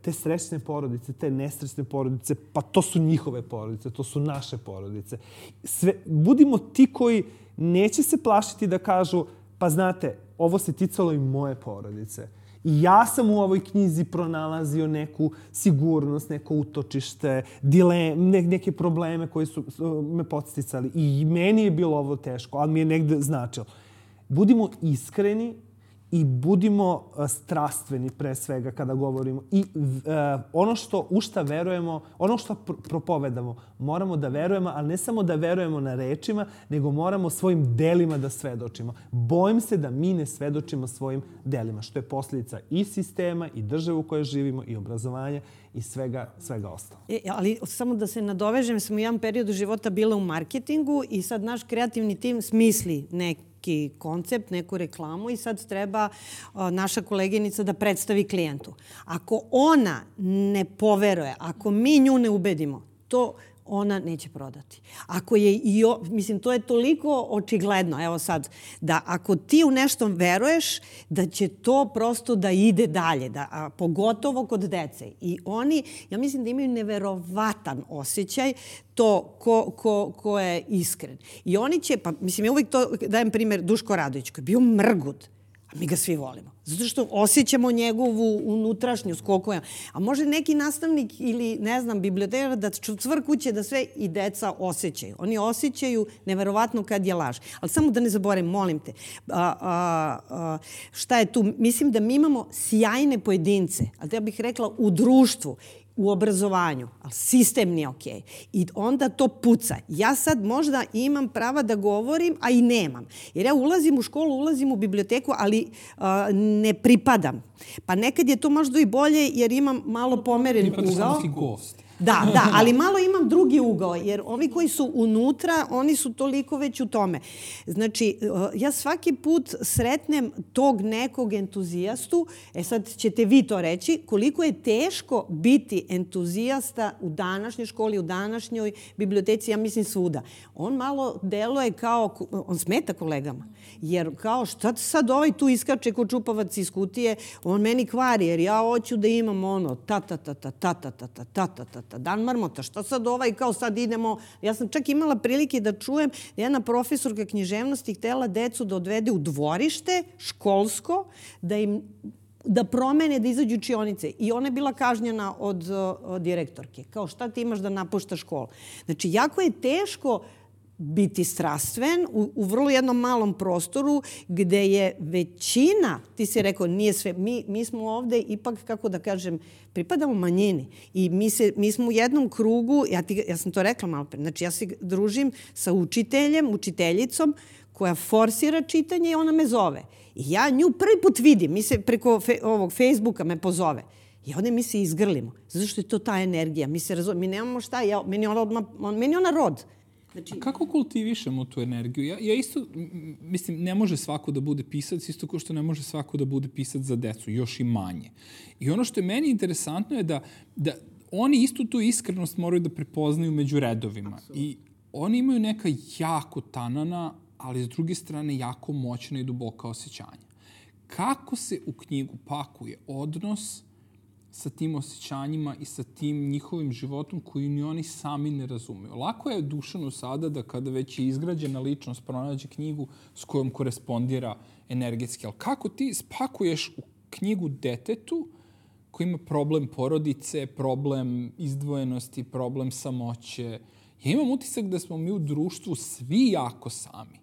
te srećne porodice, te nesrećne porodice, pa to su njihove porodice, to su naše porodice. Sve, budimo ti koji neće se plašiti da kažu, pa znate, ovo se ticalo i moje porodice. I ja sam u ovoj knjizi pronalazio neku sigurnost, neko utočište, dilem, ne, neke probleme koji su me podsticali. I meni je bilo ovo teško, ali mi je negde značilo. Budimo iskreni i budimo strastveni pre svega kada govorimo. I uh, ono što, u šta verujemo, ono što pr propovedamo, moramo da verujemo, ali ne samo da verujemo na rečima, nego moramo svojim delima da svedočimo. Bojim se da mi ne svedočimo svojim delima, što je posljedica i sistema, i države u kojoj živimo, i obrazovanja, i svega, svega ostalo. E, ali samo da se nadovežem, sam u jednom periodu života bila u marketingu i sad naš kreativni tim smisli neki koncept, neku reklamu i sad treba uh, naša koleginica da predstavi klijentu. Ako ona ne poveruje, ako mi nju ne ubedimo, to ona neće prodati. Ako je i o, mislim, to je toliko očigledno, evo sad, da ako ti u nešto veruješ, da će to prosto da ide dalje, da, a pogotovo kod dece. I oni, ja mislim da imaju neverovatan osjećaj to ko, ko, ko je iskren. I oni će, pa mislim, ja uvijek to dajem primjer Duško Radović, koji je bio mrgud, a mi ga svi volimo. Zato što osjećamo njegovu unutrašnjost, koliko je. A može neki nastavnik ili, ne znam, bibliotekar da cvrkuće da sve i deca osjećaju. Oni osjećaju neverovatno kad je laž. Ali samo da ne zaboravim, molim te, a, a, a, šta je tu? Mislim da mi imamo sjajne pojedince, ali ja bih rekla u društvu, u obrazovanju, ali sistem nije okej. I onda to puca. Ja sad možda imam prava da govorim, a i nemam. Jer ja ulazim u školu, ulazim u biblioteku, ali uh, ne pripadam. Pa nekad je to možda i bolje jer imam malo pomeren ugao. Pripadaš samo si gost. Da, da, ali malo imam drugi ugao, jer ovi koji su unutra, oni su toliko već u tome. Znači, ja svaki put sretnem tog nekog entuzijastu, e sad ćete vi to reći, koliko je teško biti entuzijasta u današnjoj školi, u današnjoj biblioteci, ja mislim svuda. On malo deluje kao, on smeta kolegama, jer kao šta sad ovaj tu iskače ko čupavac iz kutije, on meni kvari, jer ja hoću da imam ono ta ta ta ta ta ta ta ta ta ta ta dan marmota, šta sad ovaj, kao sad idemo. Ja sam čak imala prilike da čujem da jedna profesorka književnosti htjela decu da odvede u dvorište školsko, da im da promene, da izađu učionice. I ona je bila kažnjena od, od direktorke. Kao šta ti imaš da napuštaš školu? Znači, jako je teško biti strastven u, u vrlo jednom malom prostoru gde je većina, ti si rekao, nije sve, mi, mi smo ovde ipak, kako da kažem, pripadamo manjini. I mi, se, mi smo u jednom krugu, ja, ti, ja sam to rekla malo pre, znači ja se družim sa učiteljem, učiteljicom koja forsira čitanje i ona me zove. I ja nju prvi put vidim, mi se preko fe, ovog Facebooka me pozove. I onda mi se izgrlimo. Zato što je to ta energija. Mi se razumemo, mi nemamo šta, ja, meni, ona odmah, on, meni ona rod. Znači, kako kultivišemo tu energiju? Ja, ja isto, mislim, ne može svako da bude pisac, isto kao što ne može svako da bude pisac za decu, još i manje. I ono što je meni interesantno je da, da oni istu tu iskrenost moraju da prepoznaju među redovima. Absolutno. I oni imaju neka jako tanana, ali s druge strane jako moćna i duboka osjećanja. Kako se u knjigu pakuje odnos sa tim osjećanjima i sa tim njihovim životom koji ni oni sami ne razumeju. Lako je Dušanu sada da kada već je izgrađena ličnost pronađe knjigu s kojom korespondira energetski. Ali kako ti spakuješ u knjigu detetu koji ima problem porodice, problem izdvojenosti, problem samoće? Ja imam utisak da smo mi u društvu svi jako sami.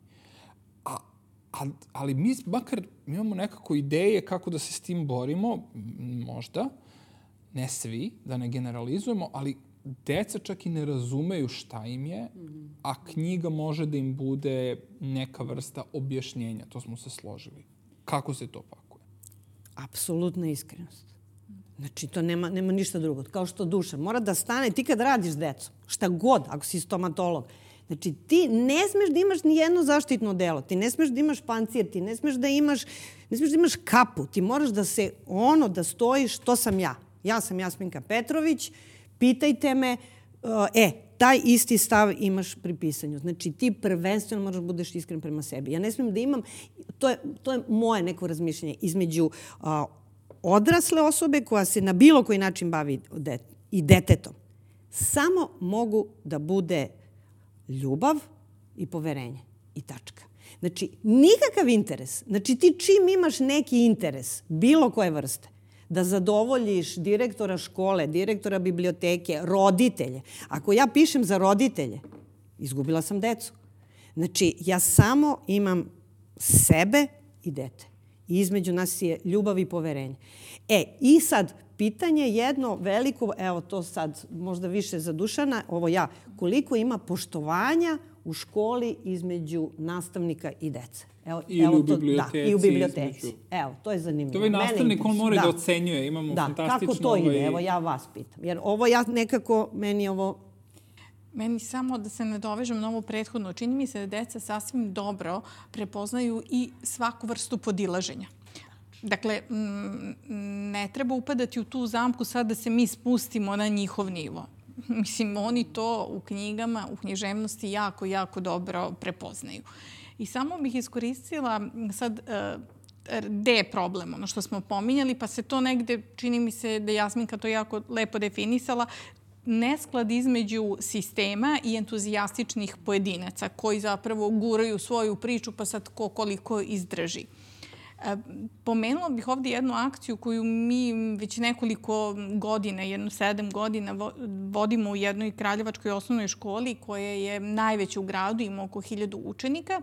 A, a, ali mi makar imamo nekako ideje kako da se s tim borimo, možda, ne svi, da ne generalizujemo, ali deca čak i ne razumeju šta im je, a knjiga može da im bude neka vrsta objašnjenja. To smo se složili. Kako se to pakuje? Apsolutna iskrenost. Znači, to nema, nema ništa drugo. Kao što duša mora da stane, ti kad radiš s decom, šta god, ako si stomatolog, znači, ti ne smeš da imaš ni jedno zaštitno delo, ti ne smeš da imaš pancir, ti ne smeš da imaš, ne smeš da imaš kapu, ti moraš da se ono, da stojiš, to sam ja. Ja sam Jasminka Petrović, pitajte me, e, taj isti stav imaš pri pisanju. Znači, ti prvenstveno moraš budeš iskren prema sebi. Ja ne smijem da imam, to je, to je moje neko razmišljanje između uh, odrasle osobe koja se na bilo koji način bavi i detetom samo mogu da bude ljubav i poverenje i tačka. Znači, nikakav interes. Znači, ti čim imaš neki interes, bilo koje vrste, da zadovoljiš direktora škole, direktora biblioteke, roditelje. Ako ja pišem za roditelje, izgubila sam decu. Znači, ja samo imam sebe i dete. I između nas je ljubav i poverenje. E, i sad, pitanje jedno veliko, evo to sad možda više za Dušana, ovo ja, koliko ima poštovanja u školi između nastavnika i dece. Evo, Ili evo u to, biblioteci. Da, i u biblioteci. Između... Evo, to je zanimljivo. To je nastavnik, on mora da, da ocenjuje. Imamo da, fantastično... kako to ovaj... ide? Evo, ja vas pitam. Jer ovo ja nekako, meni ovo... Meni samo da se nadovežem na ovo prethodno. Čini mi se da deca sasvim dobro prepoznaju i svaku vrstu podilaženja. Dakle, ne treba upadati u tu zamku sad da se mi spustimo na njihov nivo. Mislim, oni to u knjigama, u književnosti jako, jako dobro prepoznaju. I samo bih iskoristila sad gde je problem, ono što smo pominjali, pa se to negde, čini mi se da Jasminka to jako lepo definisala, nesklad između sistema i entuzijastičnih pojedinaca koji zapravo guraju svoju priču pa sad ko koliko izdrži. Pomenula bih ovdje jednu akciju koju mi već nekoliko godina, jedno sedam godina, vodimo u jednoj kraljevačkoj osnovnoj školi koja je najveća u gradu, ima oko hiljadu učenika.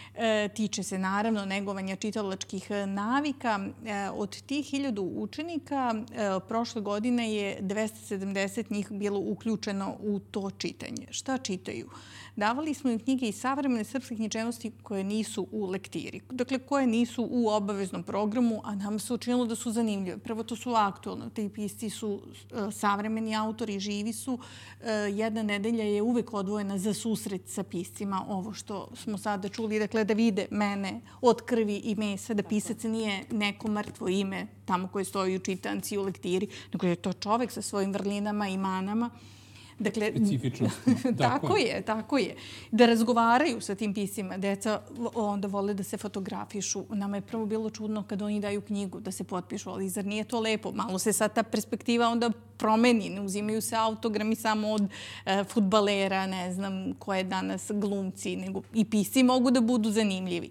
Tiče se naravno negovanja čitalačkih navika. Od tih hiljadu učenika prošle godine je dvesta sedamdeset njih bilo uključeno u to čitanje. Šta čitaju? Davali smo im knjige iz savremene srpske književnosti koje nisu u lektiri. Dakle, koje nisu u obaveznom programu, a nam se učinilo da su zanimljive. Prvo, to su aktualno. Ti pisci su savremeni autori, živi su. Jedna nedelja je uvek odvojena za susret sa piscima. Ovo što smo sada čuli, dakle, da vide mene od krvi i mesa, da pisac nije neko mrtvo ime tamo koje stoji u čitanci, u lektiri, nego je to čovek sa svojim vrlinama i manama. Dakle, specifičnostima. Tako je, tako je. Da razgovaraju sa tim piscima. Deca onda vole da se fotografišu. Nama je prvo bilo čudno kad oni daju knjigu da se potpišu, ali zar nije to lepo? Malo se sad ta perspektiva onda promeni. Ne uzimaju se autogrami samo od e, fudbalera, ne znam koje danas glumci, nego i pisci mogu da budu zanimljivi.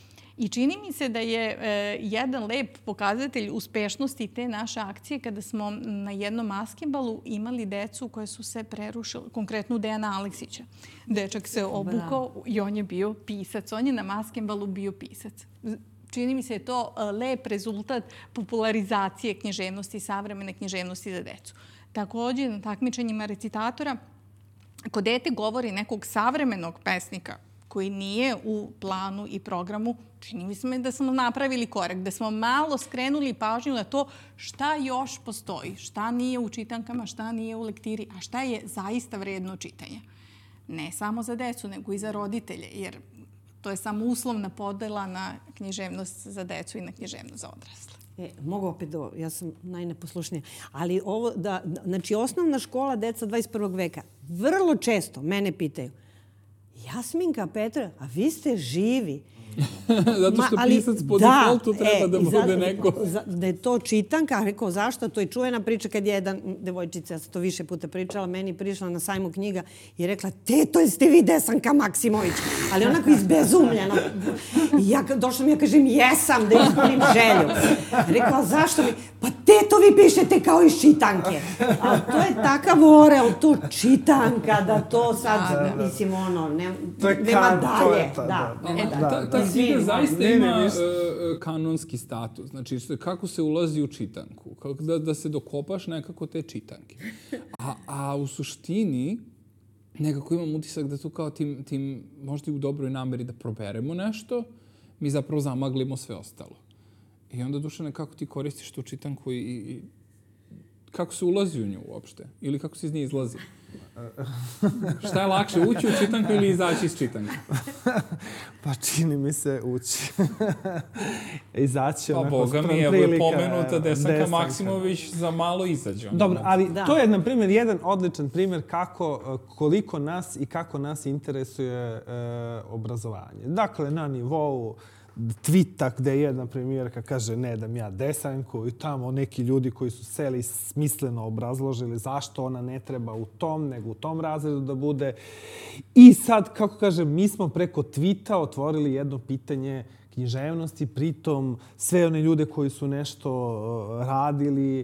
I čini mi se da je e, jedan lep pokazatelj uspešnosti te naše akcije kada smo na jednom maskenbalu imali decu koje su se prerušile, konkretno Dejana Aleksića. Dečak se obukao i on je bio pisac. On je na maskenbalu bio pisac. Čini mi se je to lep rezultat popularizacije književnosti, savremene književnosti za decu. Također, na takmičenjima recitatora, ako dete govori nekog savremenog pesnika koji nije u planu i programu, čini mi se da smo napravili korak, da smo malo skrenuli pažnju na to šta još postoji, šta nije u čitankama, šta nije u lektiri, a šta je zaista vredno čitanja. Ne samo za decu, nego i za roditelje, jer to je samo uslovna podela na književnost za decu i na književnost za odrasle. E, mogu opet do, ja sam najneposlušnija. Ali ovo, da, znači osnovna škola deca dvadeset prvog veka, vrlo često mene pitaju, Jasminka, Petra, a vi ste živi. Zato što Ma, ali, pisac po da, defaultu treba e, da bude za, neko. Za, da je to čitanka, rekao zašto? To je čujena priča kad je jedan devojčica, ja sam to više puta pričala, meni prišla na sajmu knjiga i rekla, teto, jeste vi Desanka Maksimović? Ali onako izbezumljena. I ja došla mi, ja kažem, jesam, da ispunim želju. Rekla, zašto mi? Pa teto, vi pišete kao iz čitanke. A to je takav orel, to čitanka, da to sad, da, da. mislim, ono, ne, nema dalje. To je, da, da, ne, da. da. Ta, ta knjiga zaista ne, ima ne, uh, kanonski status. Znači, kako se ulazi u čitanku. Kako da, da se dokopaš nekako te čitanke. A, a u suštini, nekako imam utisak da tu kao tim, tim možda i u dobroj nameri da proberemo nešto, mi zapravo zamaglimo sve ostalo. I onda, Dušane, kako ti koristiš tu čitanku i, i kako se ulazi u nju uopšte? Ili kako se iz nje izlazi? Šta je lakše, ući u čitanku ili izaći iz čitanka? Pa čini mi se ući. Izaći pa onako Boga mi, evo je pomenuta Desanka Maksimović, za malo izađe. Dobro, ali da. To je, na primjer, jedan odličan primjer kako, koliko nas i kako nas interesuje e, obrazovanje. Dakle, na nivou tvita gde jedna premijerka kaže ne dam ja Desanku i tamo neki ljudi koji su seli smisleno obrazložili zašto ona ne treba u tom, nego u tom razredu da bude. I sad, kako kažem, mi smo preko tvita otvorili jedno pitanje književnosti, pritom sve one ljude koji su nešto radili,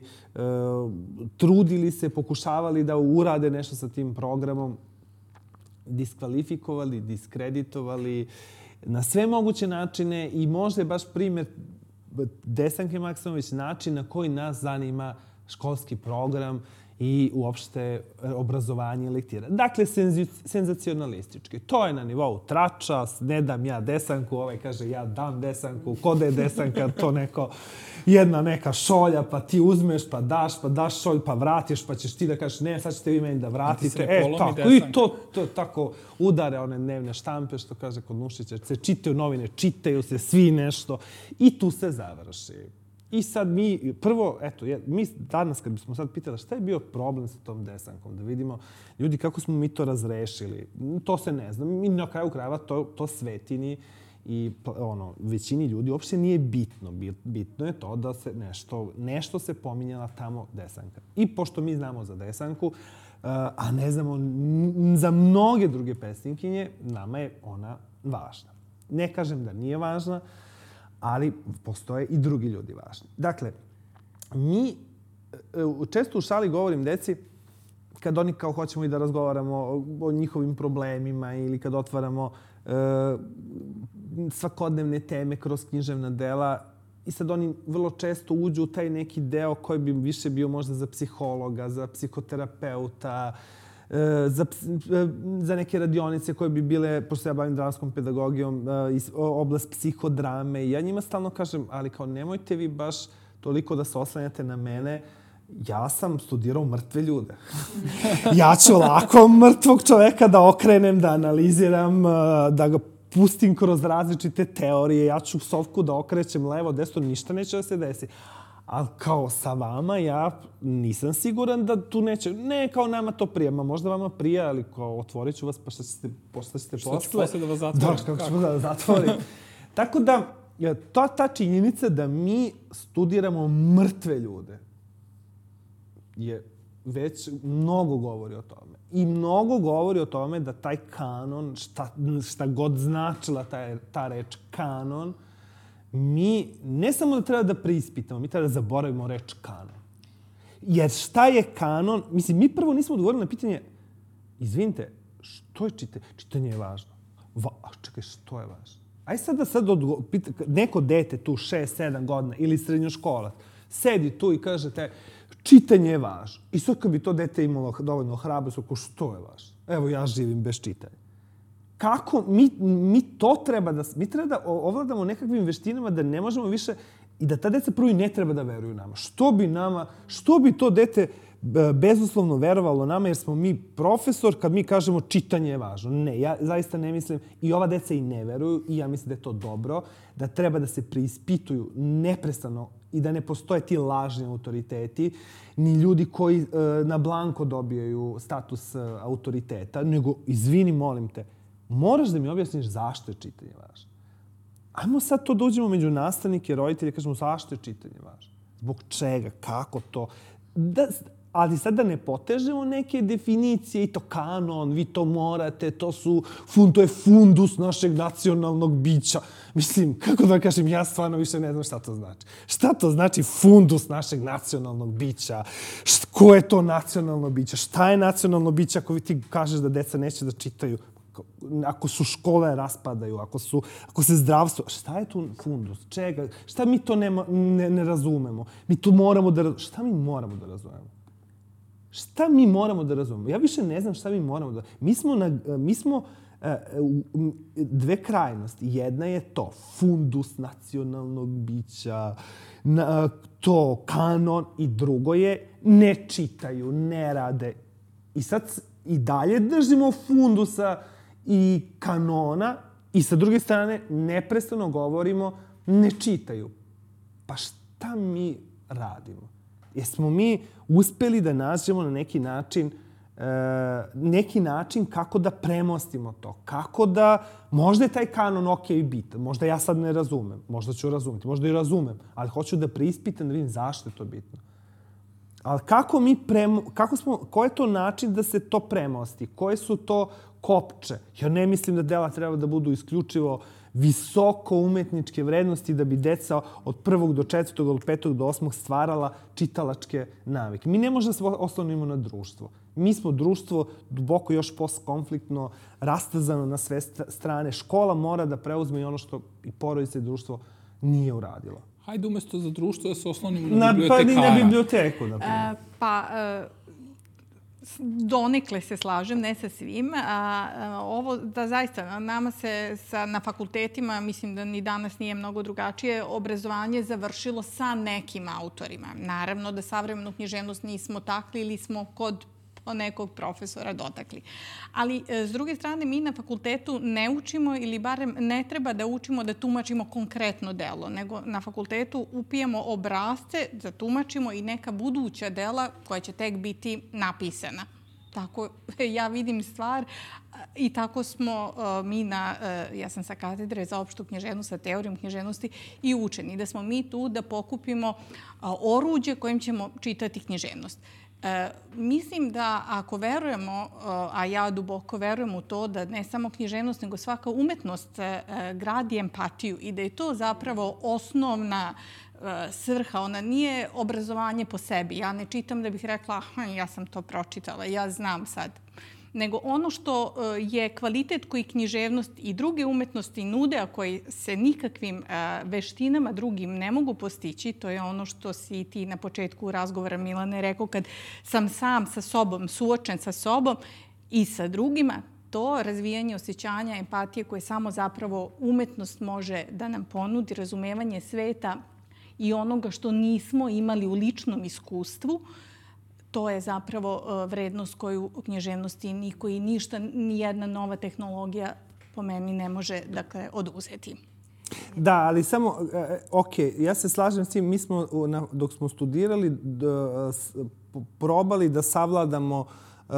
trudili se, pokušavali da urade nešto sa tim programom, diskvalifikovali, diskreditovali na sve moguće načine i možda je baš primjer Desanke Maksimović način na koji nas zanima školski program i uopšte obrazovanje i lektira. Dakle, senzacionalistički. To je na nivou trača, ne dam ja Desanku, ovaj kaže ja dam Desanku, ko da je Desanka, to neko, jedna neka šolja, pa ti uzmeš, pa daš, pa daš šolj, pa vratiš, pa ćeš ti da kažeš ne, sad ćete vi meni da vratite. E, tako, i to, to tako udare one dnevne štampe, što kaže kod Nušića, se čitaju novine, čitaju se svi nešto i tu se završi. I sad mi, prvo, eto, mi danas kad bismo sad pitali šta je bio problem sa tom Desankom, da vidimo ljudi kako smo mi to razrešili, to se ne zna. Mi na kraju krajeva to, to Svetini i ono, većini ljudi uopšte nije bitno. Bitno je to da se nešto, nešto se pominjala tamo Desanka. I pošto mi znamo za Desanku, a ne znamo za mnoge druge pesnikinje, nama je ona važna. Ne kažem da nije važna, ali postoje i drugi ljudi važni. Dakle, mi često u šali govorim deci, kad oni kao hoćemo i da razgovaramo o, o njihovim problemima ili kad otvaramo e, svakodnevne teme kroz književna dela i sad oni vrlo često uđu u taj neki deo koji bi više bio možda za psihologa, za psihoterapeuta, Za, za neke radionice koje bi bile, pošto ja bavim dramskom pedagogijom, iz oblast psihodrame. I ja njima stalno kažem, ali kao nemojte vi baš toliko da se oslanjate na mene. Ja sam studirao mrtve ljude. Ja ću lako mrtvog čoveka da okrenem, da analiziram, da ga pustim kroz različite teorije. Ja ću sovku da okrećem levo, desno, ništa neće da se desi. Ali kao sa vama ja nisam siguran da tu neće... Ne, kao nama to prija. Ma možda vama prija, ali kao otvorit ću vas pa šta ćete, šta ćete što posle. Što ću posle da vas zatvorim? Da, kako ću da zatvorim. Tako da, to, ta činjenica da mi studiramo mrtve ljude je već mnogo govori o tome. I mnogo govori o tome da taj kanon, šta, šta god značila ta, ta reč kanon, mi ne samo da treba da preispitamo, mi treba da zaboravimo reč kanon. Jer šta je kanon? Mislim, mi prvo nismo odgovorili na pitanje, izvinite, što je čitanje? Čitanje je važno. Va, a čekaj, što je važno? Aj sad da sad odgo... Pita, neko dete tu, šest, sedam godina ili srednjoškolac, sedi tu i kaže te, čitanje je važno. I sad kad bi to dete imalo dovoljno hrabrosti, što je važno? Evo, ja živim bez čitanja. Kako mi, mi to treba da... Mi treba da ovladamo nekakvim veštinama da ne možemo više... I da ta deca prvo i ne treba da veruju nama. Što bi nama... Što bi to dete bezuslovno verovalo nama jer smo mi profesor kad mi kažemo čitanje je važno? Ne, ja zaista ne mislim. I ova deca i ne veruju i ja mislim da je to dobro. Da treba da se preispituju neprestano i da ne postoje ti lažni autoriteti, ni ljudi koji e, na blanko dobijaju status e, autoriteta, nego, izvini, molim te, moraš da mi objasniš zašto je čitanje važno. Ajmo sad to da uđemo među nastavnike, roditelje, kažemo zašto je čitanje važno. Zbog čega, kako to. Da, ali sad da ne potežemo neke definicije i to kanon, vi to morate, to su, fun, to je fundus našeg nacionalnog bića. Mislim, kako da kažem, ja stvarno više ne znam šta to znači. Šta to znači fundus našeg nacionalnog bića? Št, ko je to nacionalno biće? Šta je nacionalno biće ako ti kažeš da deca neće da čitaju? Ako su škole raspadaju, ako, su, ako se zdravstvo... Šta je tu fundus? Čega? Šta mi to nema, ne, ne razumemo? Mi tu moramo da... Šta mi moramo da razumemo? Šta mi moramo da razumemo? Ja više ne znam šta mi moramo da... Mi smo, na, mi smo uh, dve krajnosti. Jedna je to fundus nacionalnog bića, na, to kanon i drugo je ne čitaju, ne rade. I sad i dalje držimo fundusa i kanona i sa druge strane neprestano govorimo ne čitaju. Pa šta mi radimo? Jesmo mi uspeli da nađemo na neki način neki način kako da premostimo to. Kako da, možda je taj kanon ok bitan, možda ja sad ne razumem, možda ću razumeti, možda i razumem, ali hoću da preispitam da vidim zašto je to bitno. Ali kako mi premo, kako smo, koji je to način da se to premosti? Koje su to kopče? Ja ne mislim da dela treba da budu isključivo visoko umetničke vrednosti da bi deca od prvog do četvrtog, od petog do osmog stvarala čitalačke navike. Mi ne možemo da se oslonimo na društvo. Mi smo društvo duboko još postkonfliktno, rastazano na sve strane. Škola mora da preuzme i ono što i porodice i društvo nije uradilo. Hajde umjesto za društvo da se oslonimo na, na bibliotekara. Pa ni na biblioteku, na primjer. E, pa, e, donekle se slažem, ne sa svim. A, a, ovo da zaista nama se sa, na fakultetima, mislim da ni danas nije mnogo drugačije, obrazovanje završilo sa nekim autorima. Naravno da savremenu književnost nismo takli ili smo kod nekog profesora dotakli. Ali, s druge strane, mi na fakultetu ne učimo ili barem ne treba da učimo da tumačimo konkretno delo, nego na fakultetu upijemo obrasce da tumačimo i neka buduća dela koja će tek biti napisana. Tako ja vidim stvar i tako smo uh, mi na, uh, ja sam sa katedre za opštu književnost, sa teorijom književnosti i učeni, da smo mi tu da pokupimo uh, oruđe kojim ćemo čitati književnost. E, mislim da ako verujemo, a ja duboko verujem u to da ne samo književnost, nego svaka umetnost e, gradi empatiju i da je to zapravo osnovna e, svrha. Ona nije obrazovanje po sebi. Ja ne čitam da bih rekla, ja sam to pročitala, ja znam sad. Nego ono što je kvalitet koji književnost i druge umetnosti nude, a koji se nikakvim veštinama drugim ne mogu postići, to je ono što si ti na početku razgovora, Milane, rekao, kad sam sam sa sobom, suočen sa sobom i sa drugima, to razvijanje osjećanja, empatije koje samo zapravo umetnost može da nam ponudi, razumevanje sveta i onoga što nismo imali u ličnom iskustvu, to je zapravo vrednost koju u književnosti niko i ništa, nijedna nova tehnologija po meni ne može, dakle, oduzeti. Da, ali samo, ok, ja se slažem s tim, mi smo, dok smo studirali, probali da savladamo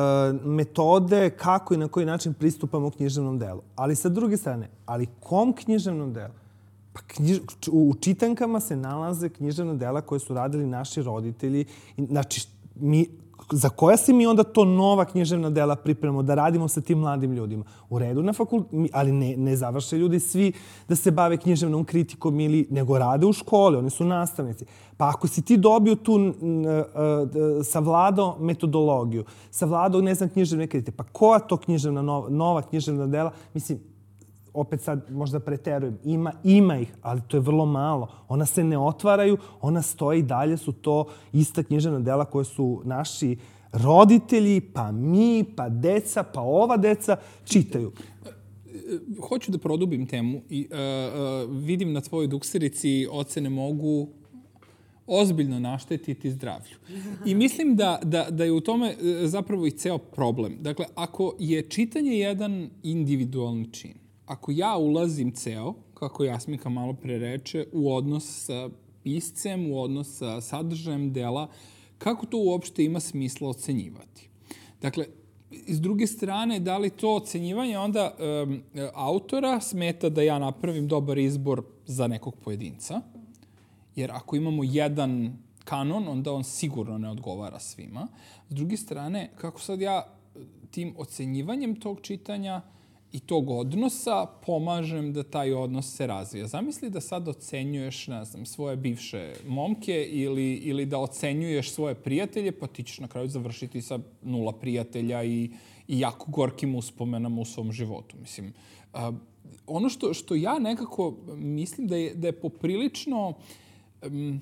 metode kako i na koji način pristupamo književnom delu. Ali sa druge strane, ali kom književnom delu? Pa knjiž, u čitankama se nalaze književna dela koje su radili naši roditelji. Znači, mi, za koja se mi onda to nova književna dela pripremamo da radimo sa tim mladim ljudima? U redu na fakultetu, ali ne, ne završe ljudi svi da se bave književnom kritikom ili nego rade u školi, oni su nastavnici. Pa ako si ti dobio tu uh, uh, savladao metodologiju, savladao, ne znam, književne kritike, pa koja to književna nova, nova književna dela? Mislim, opet sad možda preterujem, ima, ima ih, ali to je vrlo malo. Ona se ne otvaraju, ona stoji i dalje su to ista književna dela koje su naši roditelji, pa mi, pa deca, pa ova deca čitaju. Hoću da produbim temu i uh, uh, vidim na tvojoj dukserici ocene mogu ozbiljno naštetiti zdravlju. I mislim da, da, da je u tome zapravo i ceo problem. Dakle, ako je čitanje jedan individualni čin, ako ja ulazim ceo, kako Jasminka malo pre reče, u odnos sa piscem, u odnos sa sadržajem dela, kako to uopšte ima smisla ocenjivati? Dakle, s druge strane, da li to ocenjivanje onda um, autora smeta da ja napravim dobar izbor za nekog pojedinca? Jer ako imamo jedan kanon, onda on sigurno ne odgovara svima. S druge strane, kako sad ja tim ocenjivanjem tog čitanja i tog odnosa pomažem da taj odnos se razvija. Zamisli da sad ocenjuješ, ne znam, svoje bivše momke ili, ili da ocenjuješ svoje prijatelje, pa ti ćeš na kraju završiti sa nula prijatelja i, i jako gorkim uspomenama u svom životu. Mislim, uh, ono što, što ja nekako mislim da je, da je poprilično, um,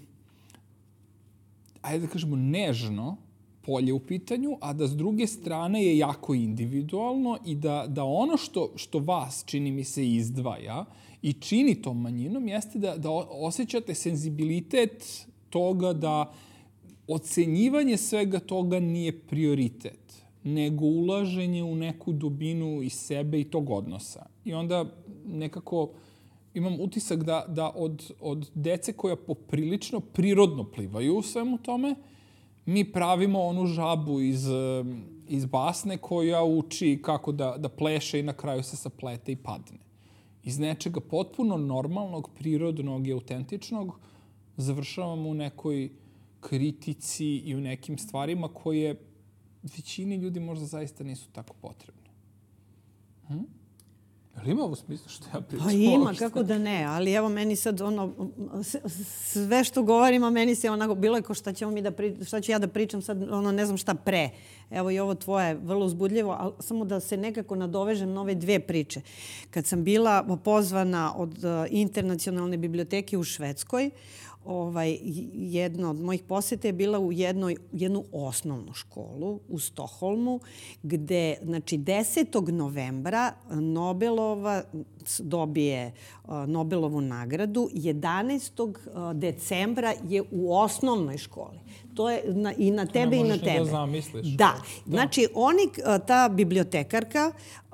ajde da kažemo, nežno polje u pitanju, a da s druge strane je jako individualno i da, da ono što, što vas, čini mi se, izdvaja i čini tom manjinom jeste da, da osjećate senzibilitet toga da ocenjivanje svega toga nije prioritet, nego ulaženje u neku dubinu iz sebe i tog odnosa. I onda nekako imam utisak da, da od, od dece koja poprilično prirodno plivaju u svemu tome, mi pravimo onu žabu iz iz basne koja uči kako da, da pleše i na kraju se saplete i padne. Iz nečega potpuno normalnog, prirodnog i autentičnog završavamo u nekoj kritici i u nekim stvarima koje većini ljudi možda zaista nisu tako potrebne. Hm? Ali ima ovo smisla što ja pričam? Pa ima, kako da ne. Ali evo meni sad ono, sve što govorim, a meni se onako, bilo je ko šta ćemo mi da pri, šta ću ja da pričam sad, ono ne znam šta pre. Evo i ovo tvoje je vrlo uzbudljivo, ali samo da se nekako nadovežem na ove dve priče. Kad sam bila pozvana od Internacionalne biblioteke u Švedskoj, ovaj, jedna od mojih posete je bila u jednoj, jednu osnovnu školu u Stokholmu, gde znači, desetog novembra Nobelova dobije Nobelovu nagradu, jedanaestog decembra je u osnovnoj školi. To je na, i na tebe i na tebe. Da zamisliš. Da. Znači, oni, ta bibliotekarka,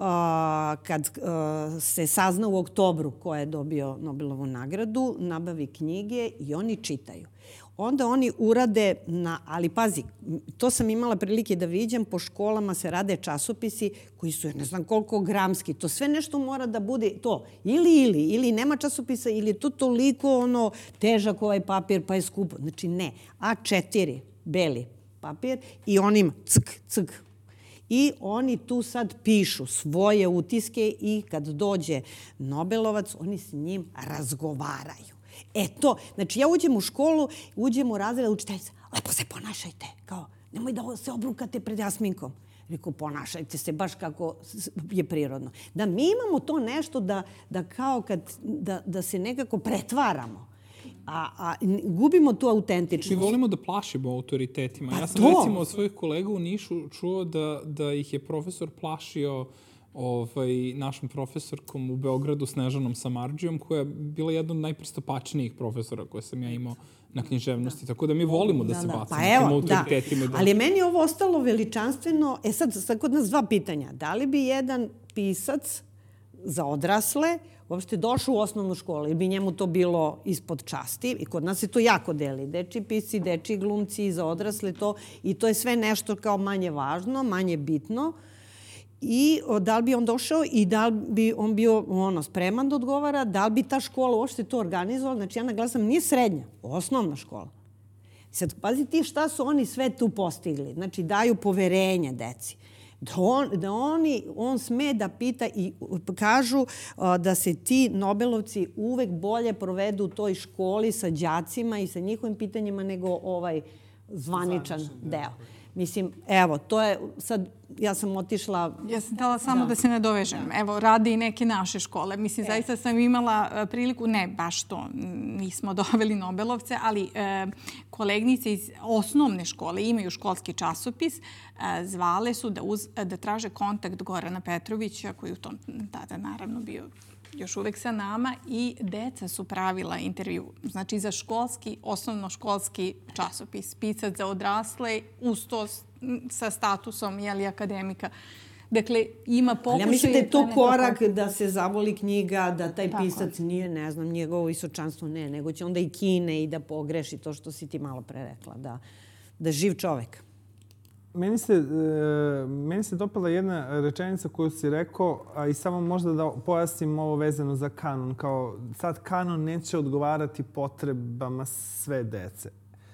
kad se sazna u oktobru ko je dobio Nobelovu nagradu, nabavi knjige i oni čitaju. Onda oni urade, na, ali pazi, to sam imala prilike da viđam, po školama se rade časopisi koji su ne znam koliko gramski. To sve nešto mora da bude to. Ili, ili, ili nema časopisa, ili je to toliko ono, težak ovaj papir pa je skupo. Znači ne. A četiri, beli papir i on ima ck, ck. I oni tu sad pišu svoje utiske i kad dođe Nobelovac, oni s njim razgovaraju. E to, znači ja uđem u školu, uđem u razred, učiteljica, lepo se ponašajte, kao, nemoj da se obrukate pred Jasminkom. Rekao, ponašajte se baš kako je prirodno. Da mi imamo to nešto da, da kao kad, da, da se nekako pretvaramo. A, a gubimo tu autentičnost. Mi volimo da plašimo autoritetima. Pa ja sam to. recimo od svojih kolega u Nišu čuo da, da ih je profesor plašio ovaj, našom profesorkom u Beogradu Snežanom Samardžijom, koja je bila jedna od najpristupačnijih profesora koje sam ja imao na književnosti. Tako da mi volimo da, da se bacimo pa evo, tim autoritetima. Da. Ali je meni ovo ostalo veličanstveno. E sad, sad kod nas dva pitanja. Da li bi jedan pisac za odrasle uopšte došao u osnovnu školu ili bi njemu to bilo ispod časti? I kod nas se to jako deli. Dečiji pisci, dečiji glumci, za odrasle to. I to je sve nešto kao manje važno, manje bitno. I da li bi on došao i da li bi on bio ono, spreman da odgovara, da li bi ta škola uopšte to organizovala. Znači ja naglasam, nije srednja, osnovna škola. Sad, pazi ti šta su oni sve tu postigli. Znači daju poverenje deci. Da, on, da oni, on sme da pita i kažu uh, da se ti Nobelovci uvek bolje provedu u toj školi sa đacima i sa njihovim pitanjima nego ovaj zvaničan, zvaničan deo. Mislim, evo, to je sad, ja sam otišla... Ja sam htjela samo da, da se nadovežem. Evo, rade i neke naše škole. Mislim, e. zaista sam imala priliku, ne baš to, nismo doveli Nobelovce, ali e, kolegnice iz osnovne škole imaju školski časopis, e, zvale su da, uz, da traže kontakt Gorana Petrovića, koji u tom tada naravno bio još uvek sa nama, i deca su pravila intervju. Znači, za školski, osnovnoškolski časopis, pisac za odrasle, uz to sa statusom jeli, akademika. Dakle, ima pokušaj... Ali ja mislim da je to korak da se zavoli knjiga, da taj tako pisac nije, ne znam, njegovo visočanstvo, ne, nego će onda i kine i da pogreši to što si ti malo pre rekla, da, da živ čovek. Meni se, e, meni se dopala jedna rečenica koju si rekao, a i samo možda da pojasnim ovo vezano za kanon. Kao sad kanon neće odgovarati potrebama sve dece.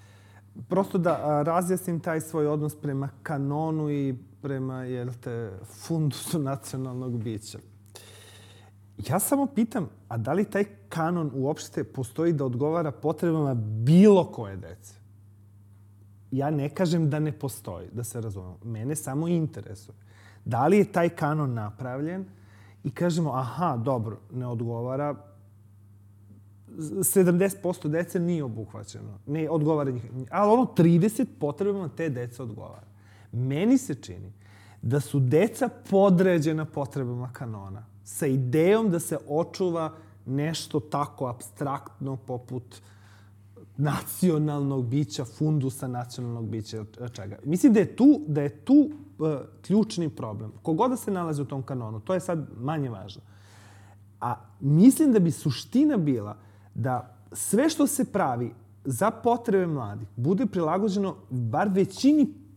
Prosto da a, razjasnim taj svoj odnos prema kanonu i prema jel te, fundusu nacionalnog bića. Ja samo pitam, a da li taj kanon uopšte postoji da odgovara potrebama bilo koje dece? Ja ne kažem da ne postoji, da se razumemo. Mene samo interesuje. Da li je taj kanon napravljen i kažemo, aha, dobro, ne odgovara, sedamdeset posto dece nije obuhvaćeno, ne odgovara njih, ali ono trideset potrebama te dece odgovara. Meni se čini da su deca podređena potrebama kanona sa idejom da se očuva nešto tako apstraktno poput nacionalnog bića, fundusa nacionalnog bića, čega. Mislim da je tu, da je tu uh, ključni problem. Kogod da se nalazi u tom kanonu, to je sad manje važno. A mislim da bi suština bila da sve što se pravi za potrebe mladih bude prilagođeno bar većini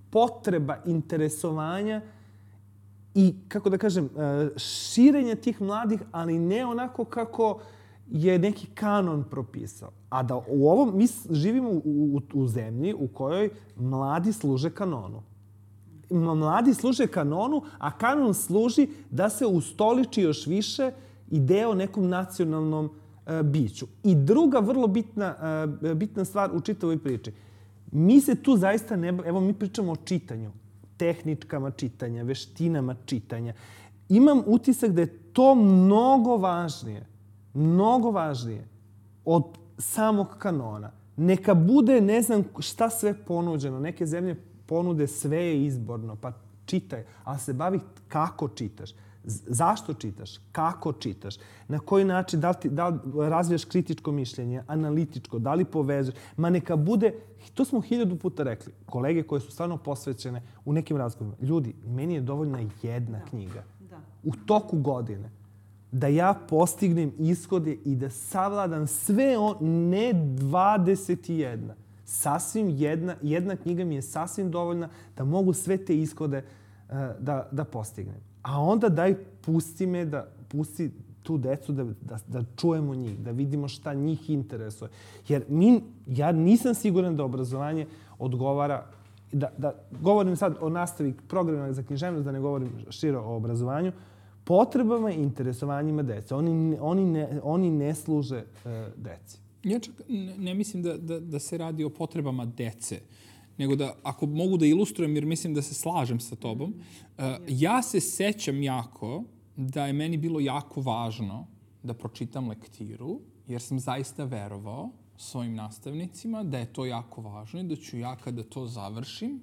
potreba interesovanja i, kako da kažem, širenja tih mladih, ali ne onako kako je neki kanon propisao. A da u ovom, mi živimo u, u, u zemlji u kojoj mladi služe kanonu. Mladi služe kanonu, a kanon služi da se ustoliči još više ideja o nekom nacionalnom uh, biću. I druga vrlo bitna, uh, bitna stvar u čitavoj priči. Mi se tu zaista ne... Evo, mi pričamo o čitanju, tehničkama čitanja, veštinama čitanja. Imam utisak da je to mnogo važnije, mnogo važnije od samog kanona. Neka bude, ne znam šta sve ponuđeno. Neke zemlje ponude sve je izborno, pa čitaj, ali se bavi kako čitaš. Zašto čitaš? Kako čitaš? Na koji način? Da li, ti, da li razvijaš kritičko mišljenje, analitičko? Da li povežeš? Ma neka bude... To smo hiljadu puta rekli. Kolege koje su stvarno posvećene u nekim razgovorima. Ljudi, meni je dovoljna jedna da. knjiga. Da. U toku godine. Da ja postignem ishode i da savladam sve on, ne dvadeset jedna. Sasvim jedna, jedna knjiga mi je sasvim dovoljna da mogu sve te ishode uh, da, da postignem. A onda daj, pusti me da pusti tu decu da, da, da čujemo njih, da vidimo šta njih interesuje. Jer mi, ja nisam siguran da obrazovanje odgovara, da, da govorim sad o nastavi programa za književnost, da ne govorim širo o obrazovanju, potrebama i interesovanjima dece. Oni, oni, ne, oni ne služe uh, deci. Ja čak ne, ne mislim da, da, da se radi o potrebama dece, nego da, ako mogu da ilustrujem, jer mislim da se slažem sa tobom, uh, ja se sećam jako da je meni bilo jako važno da pročitam lektiru, jer sam zaista verovao svojim nastavnicima da je to jako važno i da ću ja kada to završim,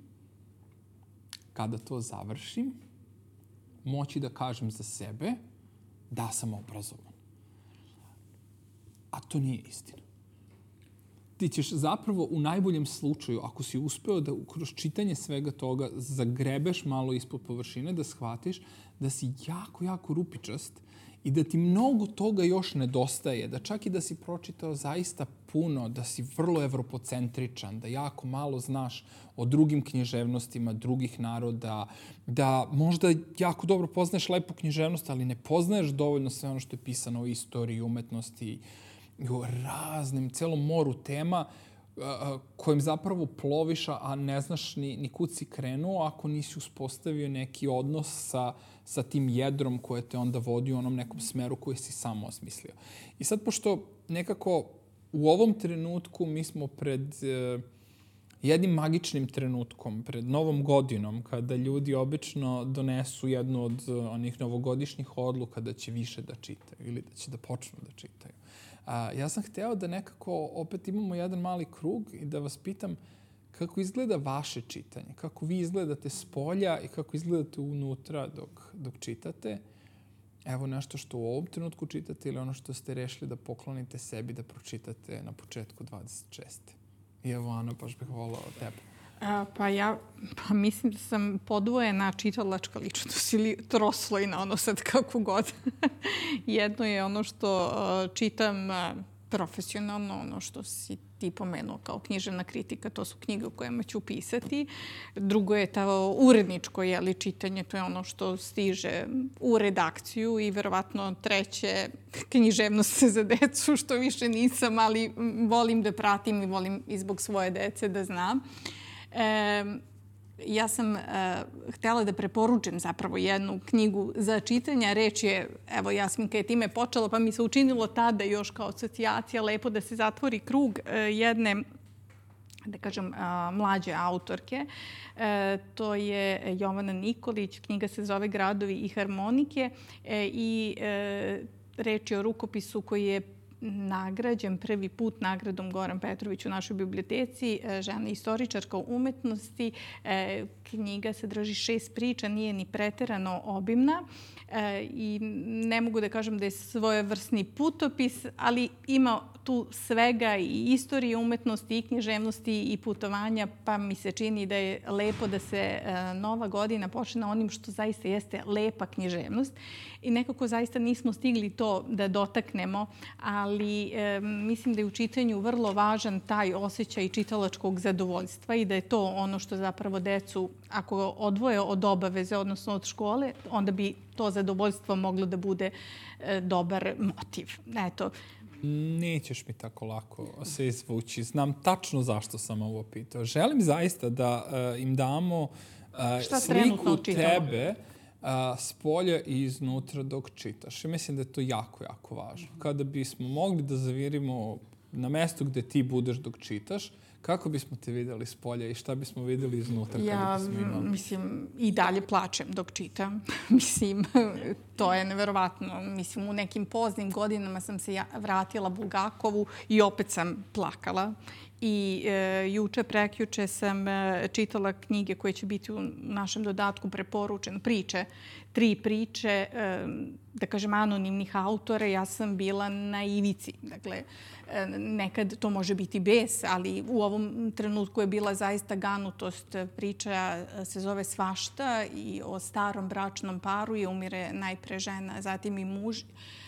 kada to završim, moći da kažem za sebe da sam obrazovan. A to nije istina. Ti ćeš zapravo u najboljem slučaju, ako si uspeo da kroz čitanje svega toga zagrebeš malo ispod površine, da shvatiš da si jako, jako rupičast i da ti mnogo toga još nedostaje, da čak i da si pročitao zaista puno, da si vrlo evropocentričan, da jako malo znaš o drugim književnostima drugih naroda, da možda jako dobro poznaješ lepu književnost, ali ne poznaješ dovoljno sve ono što je pisano o istoriji, umetnosti i o raznim, celom moru tema kojim zapravo ploviš, a ne znaš ni, ni kud si krenuo ako nisi uspostavio neki odnos sa, sa tim jedrom koje te onda vodi u onom nekom smeru koji si samo osmislio. I sad, pošto nekako u ovom trenutku mi smo pred eh, jednim magičnim trenutkom, pred Novom godinom, kada ljudi obično donesu jednu od onih novogodišnjih odluka da će više da čitaju ili da će da počnu da čitaju. A, ja sam hteo da nekako opet imamo jedan mali krug i da vas pitam kako izgleda vaše čitanje, kako vi izgledate s polja i kako izgledate unutra dok, dok čitate. Evo nešto što u ovom trenutku čitate ili ono što ste rešili da poklonite sebi da pročitate na početku dvadeset šeste. I evo, Ana, baš bih volao tebe. A, pa ja pa mislim da sam podvojena čitalačka ličnost ili troslojna, ono sad kako god. Jedno je ono što uh, čitam uh, profesionalno, ono što si ti pomenuo kao književna kritika, to su knjige u kojima ću pisati. Drugo je ta uredničko jeli, čitanje, to je ono što stiže u redakciju i verovatno treće književnost za decu, što više nisam, ali volim da pratim i volim i zbog svoje dece da znam. E, ja sam e, htjela da preporučim zapravo jednu knjigu za čitanje. Reč je, evo Jasminka je time počela, pa mi se učinilo tada još kao asocijacija lepo da se zatvori krug e, jedne, da kažem, a, mlađe autorke. E, to je Jovana Nikolić, knjiga se zove Gradovi i harmonike e, i e, reč je o rukopisu koji je nagrađen prvi put nagradom Goran Petrović u našoj biblioteci, žena istoričarka umetnosti. Knjiga sadrži šest priča, nije ni preterano obimna i ne mogu da kažem da je svojevrsni putopis, ali ima tu svega i istorije umetnosti i književnosti i putovanja, pa mi se čini da je lepo da se nova godina počne na onim što zaista jeste lepa književnost. I nekako zaista nismo stigli to da dotaknemo, ali e, mislim da je u čitanju vrlo važan taj osjećaj čitalačkog zadovoljstva i da je to ono što zapravo decu, ako odvoje od obaveze, odnosno od škole, onda bi to zadovoljstvo moglo da bude e, dobar motiv. Eto. Nećeš mi tako lako se izvući. Znam tačno zašto sam ovo pitao. Želim zaista da uh, im damo uh, sliku tebe uh, s polja i iznutra dok čitaš. I mislim da je to jako, jako važno. Kada bismo mogli da zavirimo na mestu gde ti budeš dok čitaš, kako bismo te videli s polja i šta bismo videli iznutra ja, kada bismo imali? Mislim, i dalje plačem dok čitam. Mislim, to je neverovatno. Mislim, u nekim poznim godinama sam se ja vratila Bulgakovu i opet sam plakala. I e, juče, prekjuče sam e, čitala knjige koje će biti u našem dodatku preporučene, priče, tri priče, e, da kažem, anonimnih autora. Ja sam bila na ivici. Dakle, e, nekad to može biti bes, ali u ovom trenutku je bila zaista ganutost. Priča se zove Svašta i o starom bračnom paru i umire najpre žena, zatim i muž.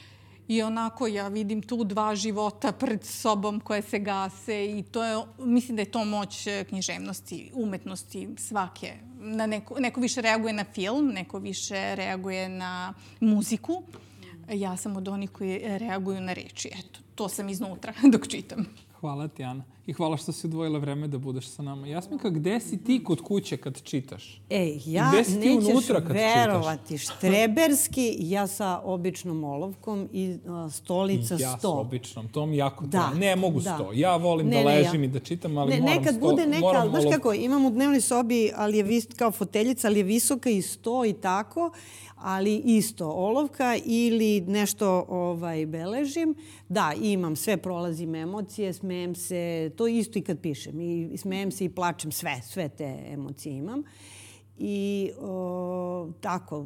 I onako ja vidim tu dva života pred sobom koje se gase i to je, mislim da je to moć književnosti, umetnosti svake. Na neko, neko više reaguje na film, neko više reaguje na muziku. Ja sam od onih koji reaguju na reči. Eto, to sam iznutra dok čitam. Hvala ti, Ana. I hvala što si odvojila vreme da budeš sa nama. Jasminka, gde si ti kod kuće kad čitaš? Ej, ja nećeš verovati. Štreberski, ja sa običnom olovkom i uh, stolica sto. Ja sa običnom, to mi jako treba. Ne mogu sto. Ja volim ne, da ležim ne, ja. i da čitam, ali ne, moram nekad sto. Bude neka, moram znaš kako, imam u dnevnoj sobi, ali je vis, kao foteljica, ali je visoka i sto i tako, ali isto olovka ili nešto ovaj, beležim. Da, imam, sve prolazim emocije, smejem se, to isto i kad pišem. I smejem se i plačem, sve, sve te emocije imam. I o, tako,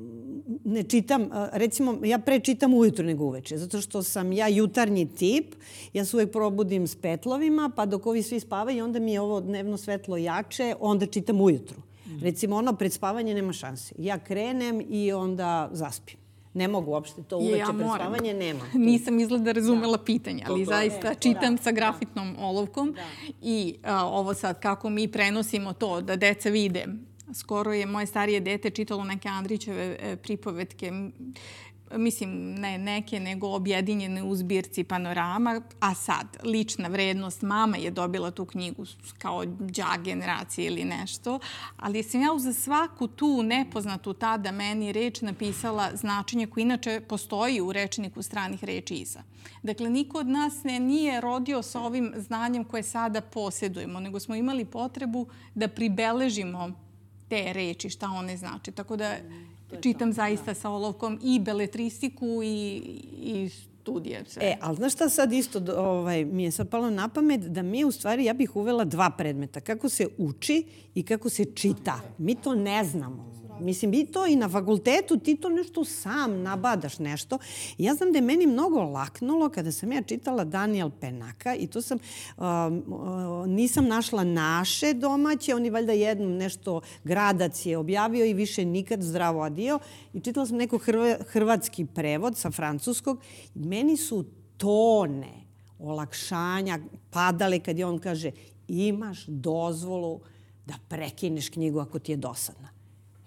ne čitam, recimo, ja pre čitam ujutro nego uveče, zato što sam ja jutarnji tip, ja se uvek probudim s petlovima, pa dok ovi svi spavaju, onda mi je ovo dnevno svetlo jače, onda čitam ujutru. Recimo, ono, pred spavanje nema šanse. Ja krenem i onda zaspim. Ne mogu uopšte to uveče ja pred spavanje, nema. Nisam izgleda razumela da. pitanje, ali to, to, zaista e, čitam da, sa grafitnom da. olovkom da. i a, ovo sad kako mi prenosimo to da deca vide. Skoro je moje starije dete čitalo neke Andrićeve e, pripovetke, mislim, ne neke, nego objedinjene u zbirci Panorama, a sad, lična vrednost, mama je dobila tu knjigu kao đak generacije ili nešto, ali sam ja za svaku tu nepoznatu tada meni reč napisala značenje koje inače postoji u rečniku stranih reči iza. Dakle, niko od nas ne nije rodio sa ovim znanjem koje sada posjedujemo, nego smo imali potrebu da pribeležimo te reči, šta one znači. Tako da čitam zaista sa olovkom i beletristiku i, i studije. Sve. E, ali znaš šta sad isto ovaj, mi je sad palo na pamet? Da mi u stvari, ja bih uvela dva predmeta. Kako se uči i kako se čita. Mi to ne znamo. Mislim, mi to i na fakultetu, ti to nešto sam nabadaš nešto. I ja znam da je meni mnogo laknulo kada sam ja čitala Daniel Penaka i to sam, uh, uh, nisam našla naše domaće, on je valjda jednom nešto Gradac je objavio i više nikad Zdravo adio. I čitala sam neko hrva, hrvatski prevod sa francuskog. I meni su tone olakšanja padale kad je on kaže imaš dozvolu da prekineš knjigu ako ti je dosadna.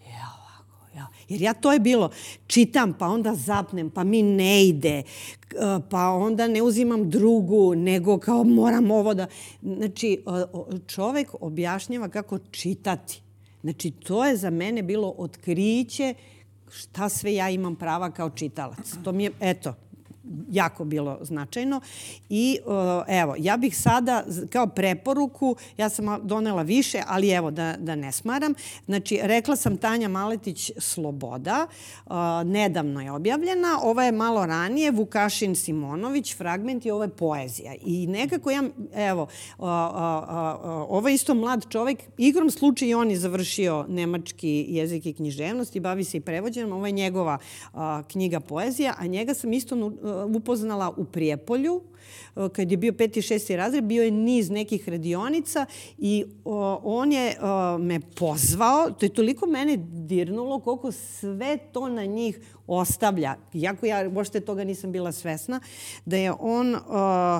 Jer ja to je bilo, čitam pa onda zapnem, pa mi ne ide, pa onda ne uzimam drugu, nego kao moram ovo da... Znači, čovek objašnjava kako čitati. Znači, to je za mene bilo otkriće šta sve ja imam prava kao čitalac. To mi je, eto, jako bilo značajno. I evo, ja bih sada kao preporuku, ja sam donela više, ali evo da, da ne smaram. Znači, rekla sam Tanja Maletić Sloboda, nedavno je objavljena. Ova je malo ranije, Vukašin Simonović, fragment i ovo je poezija. I nekako ja, evo, ovo je isto mlad čovek, igrom slučaj on je završio nemački jezik i književnost i bavi se i prevođenjem. Ovo je njegova knjiga poezija, a njega sam isto upoznala u Prijepolju, kad je bio peti, šesti razred, bio je niz nekih radionica i o, on je o, me pozvao. To je toliko mene dirnulo koliko sve to na njih ostavlja. Iako ja uopšte toga nisam bila svesna, da je on o,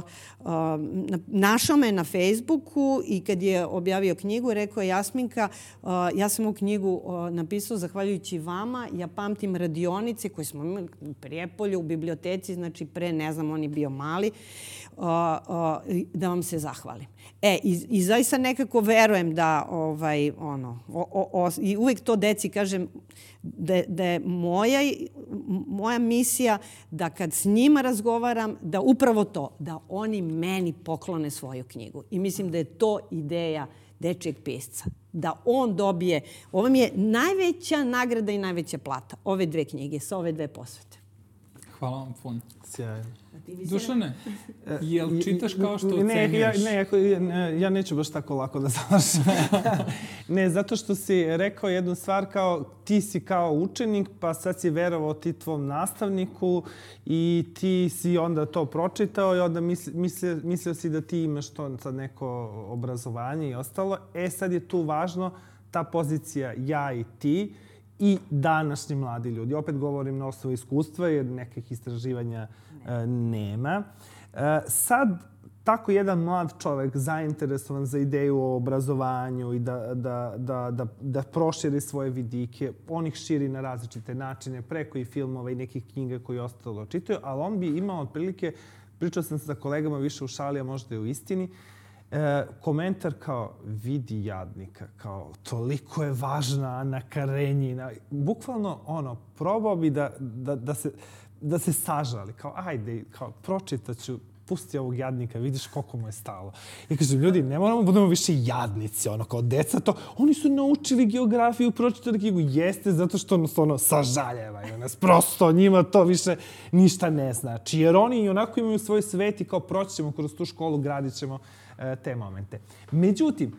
o, našao me na Facebooku i kad je objavio knjigu, rekao je Jasminka, o, ja sam ovu knjigu o, napisao zahvaljujući vama. Ja pamtim radionice koje smo imali u Prijepolju, u biblioteci, znači pre, ne znam, on je bio mali, o, o, da vam se zahvalim. E, i, i zaista nekako verujem da ovaj, ono, o, o, o, i uvek to deci kažem da, da je moja, moja misija da kad s njima razgovaram, da upravo to, da oni meni poklone svoju knjigu. I mislim da je to ideja dečijeg pisca. Da on dobije, ovo mi je najveća nagrada i najveća plata, ove dve knjige, sa ove dve posvete. Hvala vam puno. Sjajno. Dušane, jel čitaš kao što ne, ja, ocenjuješ? ne, ja neću baš tako lako da završim. Ne, zato što si rekao jednu stvar kao ti si kao učenik, pa sad si verovao ti tvom nastavniku i ti si onda to pročitao i onda misli, mislio, mislio si da ti imaš to sad neko obrazovanje i ostalo. E, sad je tu važno ta pozicija ja i ti i današnji mladi ljudi. Opet govorim na osnovu iskustva jer nekih istraživanja e, nema. E, sad, tako jedan mlad čovek zainteresovan za ideju o obrazovanju i da, da, da, da, da proširi svoje vidike, on ih širi na različite načine, preko i filmova i nekih knjiga koji ostalo čitaju, ali on bi imao otprilike, pričao sam sa kolegama više u šali, a možda i u istini, E, komentar kao vidi jadnika, kao toliko je važna Ana Karenjina. Bukvalno ono, probao bi da, da, da, se, da se sažali. Kao ajde, kao, pročitat ću, pusti ovog jadnika, vidiš koliko mu je stalo. I kažem, ljudi, ne moramo budemo više jadnici, ono, kao deca to. Oni su naučili geografiju, pročitali knjigu. Jeste, zato što nas ono sažaljevaju nas. Prosto, njima to više ništa ne znači. Jer oni i onako imaju svoj svet i kao proći ćemo kroz tu školu, gradit ćemo te momente. Međutim,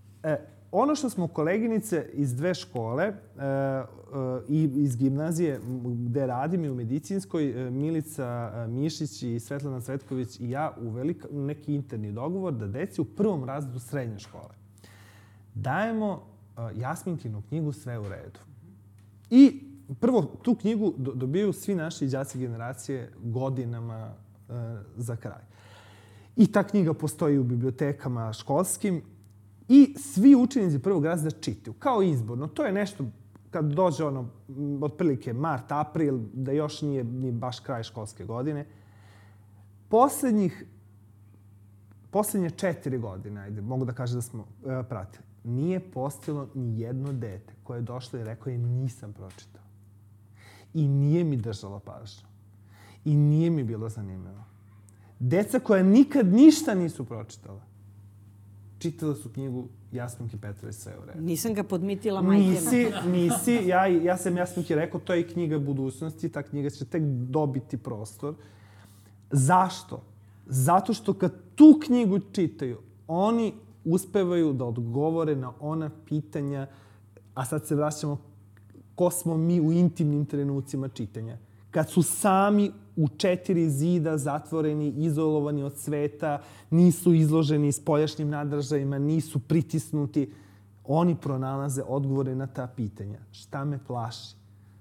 ono što smo koleginice iz dve škole i iz gimnazije gde radim i u medicinskoj, Milica Mišić i Svetlana Cvetković i ja uveli neki interni dogovor da deci u prvom razredu srednje škole dajemo Jasminkinu knjigu Sve u redu. I prvo tu knjigu dobiju svi naši đaci generacije godinama za kraj. I ta knjiga postoji u bibliotekama školskim i svi učenici prvog razreda čitaju, kao izborno. To je nešto kad dođe ono, otprilike mart, april, da još nije ni baš kraj školske godine. Poslednjih, poslednje četiri godine, ajde, mogu da kažem da smo e, pratili, nije postojalo ni jedno dete koje je došlo i rekao je nisam pročitao. I nije mi držalo pažnju. I nije mi bilo zanimljivo. Deca koja nikad ništa nisu pročitala, čitala su knjigu Jasminke Petrović Sve u redu. Nisam ga podmitila majke. Nisi, nisi. Ja, ja sam Jasminki rekao, to je knjiga budućnosti, ta knjiga će tek dobiti prostor. Zašto? Zato što kad tu knjigu čitaju, oni uspevaju da odgovore na ona pitanja, a sad se vraćamo ko smo mi u intimnim trenucima čitanja. Kad su sami u četiri zida zatvoreni, izolovani od sveta, nisu izloženi spoljašnjim nadražajima, nisu pritisnuti, oni pronalaze odgovore na ta pitanja. Šta me plaši?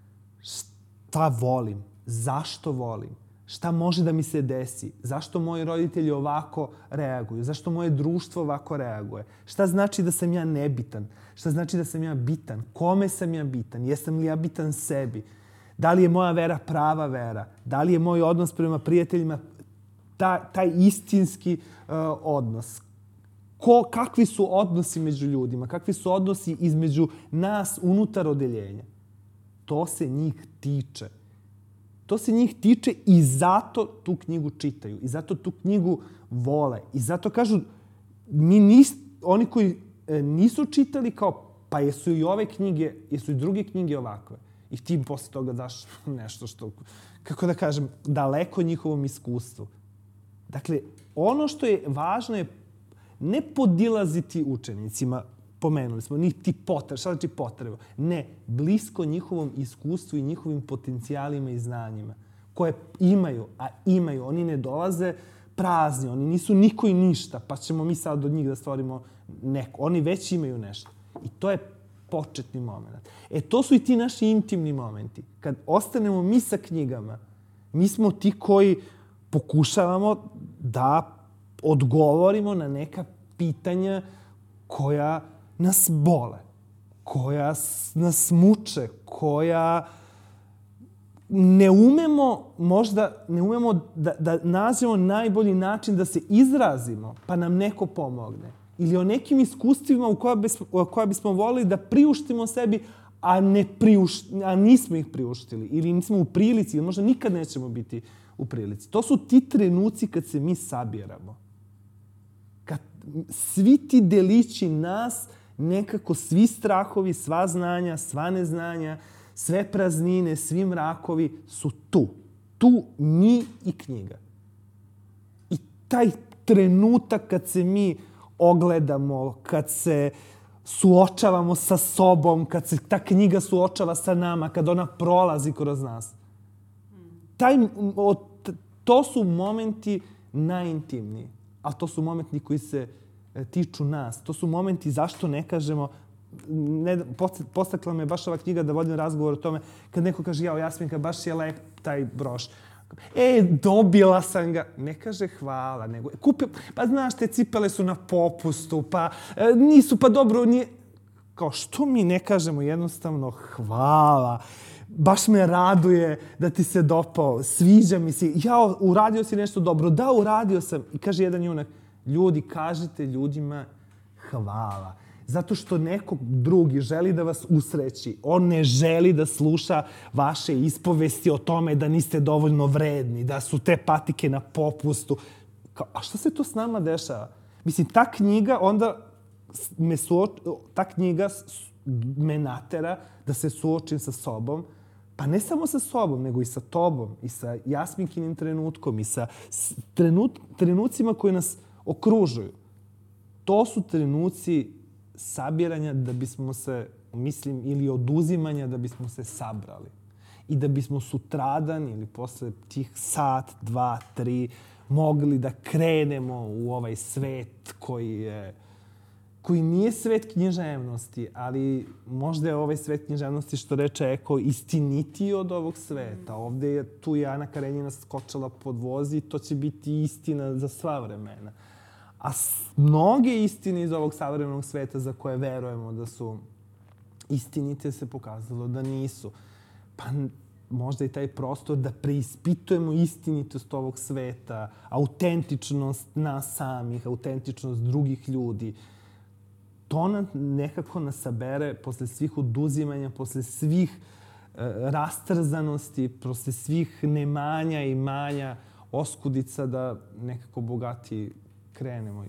Šta volim? Zašto volim? Šta može da mi se desi? Zašto moji roditelji ovako reaguju? Zašto moje društvo ovako reaguje? Šta znači da sam ja nebitan? Šta znači da sam ja bitan? Kome sam ja bitan? Jesam li ja bitan sebi? Da li je moja vera prava vera? Da li je moj odnos prema prijateljima ta, taj istinski uh, odnos? Ko, kakvi su odnosi među ljudima? Kakvi su odnosi između nas unutar odeljenja? To se njih tiče. To se njih tiče i zato tu knjigu čitaju. I zato tu knjigu vole. I zato kažu, mi nis, oni koji e, nisu čitali kao, pa jesu i ove knjige, jesu i druge knjige ovakve. I ti im posle toga daš nešto što, kako da kažem, daleko njihovom iskustvu. Dakle, ono što je važno je ne podilaziti učenicima, pomenuli smo, niti potreba, šta znači potreba? Ne, blisko njihovom iskustvu i njihovim potencijalima i znanjima koje imaju, a imaju. Oni ne dolaze prazni, oni nisu niko i ništa, pa ćemo mi sad od njih da stvorimo neko. Oni već imaju nešto. I to je početni moment. E, to su i ti naši intimni momenti. Kad ostanemo mi sa knjigama, mi smo ti koji pokušavamo da odgovorimo na neka pitanja koja nas bole, koja nas muče, koja ne umemo, možda ne umemo da, da nađemo najbolji način da se izrazimo, pa nam neko pomogne. Ili o nekim iskustvima u koja bismo, u koja bismo volili da priuštimo sebi, a, ne priuš, a nismo ih priuštili. Ili nismo u prilici, ili možda nikad nećemo biti u prilici. To su ti trenuci kad se mi sabiramo. Kad svi ti delići nas, nekako svi strahovi, sva znanja, sva neznanja, sve praznine, svi mrakovi su tu. Tu mi i knjiga. I taj trenutak kad se mi ogledamo, kad se suočavamo sa sobom, kad se ta knjiga suočava sa nama, kad ona prolazi kroz nas. Taj, to su momenti najintimniji. A to su momenti koji se tiču nas. To su momenti zašto ne kažemo. Ne, postakla me baš ova knjiga da vodim razgovor o tome kad neko kaže, jao, Jasminka, baš je lep taj broš. E, dobila sam ga. Ne kaže hvala, nego kupio, pa znaš, te cipele su na popustu, pa e, nisu, pa dobro, nije. Kao, što mi ne kažemo jednostavno hvala? Baš me raduje da ti se dopao, sviđa mi se. Ja, uradio si nešto dobro. Da, uradio sam. I kaže jedan junak, ljudi, kažite ljudima hvala. Zato što neko drugi želi da vas usreći. On ne želi da sluša vaše ispovesti o tome da niste dovoljno vredni, da su te patike na popustu. Kao, a šta se to s nama dešava? Mislim, ta knjiga onda me suoč... ta knjiga me natera da se suočim sa sobom, pa ne samo sa sobom, nego i sa tobom, i sa Jasminkinim trenutkom, i sa trenut... trenucima koji nas okružuju. To su trenuci sabiranja da bismo se, mislim, ili oduzimanja da bismo se sabrali. I da bismo sutradan ili posle tih sat, dva, tri mogli da krenemo u ovaj svet koji je, koji nije svet književnosti, ali možda je ovaj svet književnosti, što reče Eko, istinitiji od ovog sveta. Ovde je tu i Ana Karenjina skočila pod voz i to će biti istina za sva vremena. A mnoge istine iz ovog savremenog sveta za koje verujemo da su istinite se pokazalo da nisu. Pa možda i taj prostor da preispitujemo istinitost ovog sveta, autentičnost nas samih, autentičnost drugih ljudi. To nam nekako nas sabere posle svih oduzimanja, posle svih e, rastrzanosti, posle svih nemanja i manja, oskudica da nekako bogati krenemo,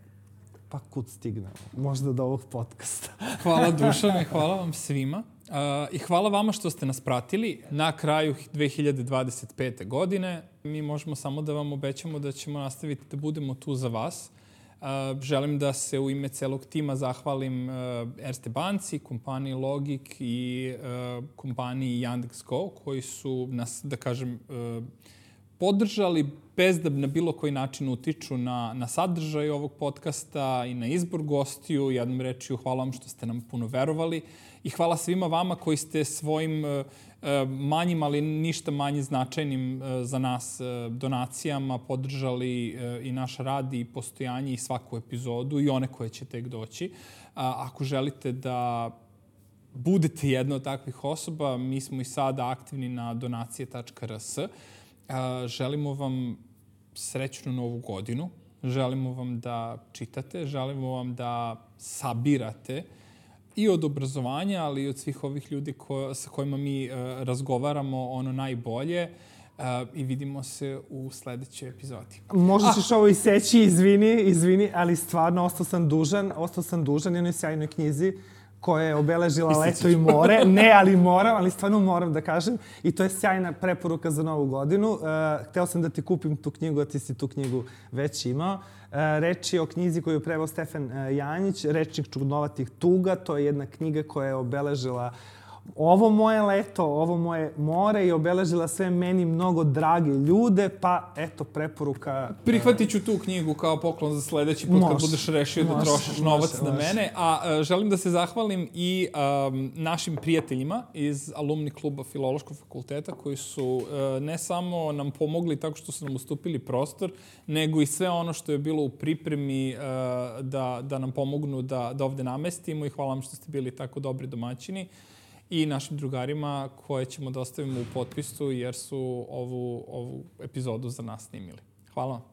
pa kud stignemo. Možda do ovog podcasta. Hvala Dušane, hvala vam svima. Uh, I hvala vama što ste nas pratili na kraju dve hiljade dvadeset pete. godine. Mi možemo samo da vam obećamo da ćemo nastaviti da budemo tu za vas. Uh, želim da se u ime celog tima zahvalim uh, Erste banci, kompaniji Logik i uh, kompaniji Yandex.Go, koji su nas, da kažem, uh, podržali bez da na bilo koji način utiču na, na sadržaj ovog podcasta i na izbor gostiju. Jednom rečju, hvala vam što ste nam puno verovali i hvala svima vama koji ste svojim uh, manjim, ali ništa manje značajnim uh, za nas uh, donacijama podržali uh, i naš rad i postojanje i svaku epizodu i one koje će tek doći. Uh, ako želite da budete jedna od takvih osoba, mi smo i sada aktivni na donacije tačka r s. Uh, želimo vam srećnu novu godinu, želimo vam da čitate, želimo vam da sabirate i od obrazovanja, ali i od svih ovih ljudi ko, sa kojima mi uh, razgovaramo ono najbolje uh, i vidimo se u sledećoj epizodi. Možda ćeš ah. ovo iseći, izvini, izvini, ali stvarno ostao sam dužan, ostao sam dužan jednoj sjajnoj knjizi koja je obeležila leto i more. Ne, ali moram, ali stvarno moram da kažem. I to je sjajna preporuka za novu godinu. Uh, hteo sam da ti kupim tu knjigu, a ti si tu knjigu već imao. Uh, reč je o knjizi koju je preveo Stefan uh, Janjić, Rečnik čudnovatih tuga. To je jedna knjiga koja je obeležila ovo moje leto, ovo moje more i obeležila sve meni mnogo drage ljude, pa eto preporuka... Prihvatit ću tu knjigu kao poklon za sledeći put kad budeš rešio da trošiš novac na mene. A želim da se zahvalim i um, našim prijateljima iz alumni kluba Filološkog fakulteta koji su uh, ne samo nam pomogli tako što su nam ustupili prostor, nego i sve ono što je bilo u pripremi uh, da, da nam pomognu da, da ovde namestimo i hvala vam što ste bili tako dobri domaćini. I našim drugarima koje ćemo da ostavimo u potpisu jer su ovu, ovu epizodu za nas snimili. Hvala vam.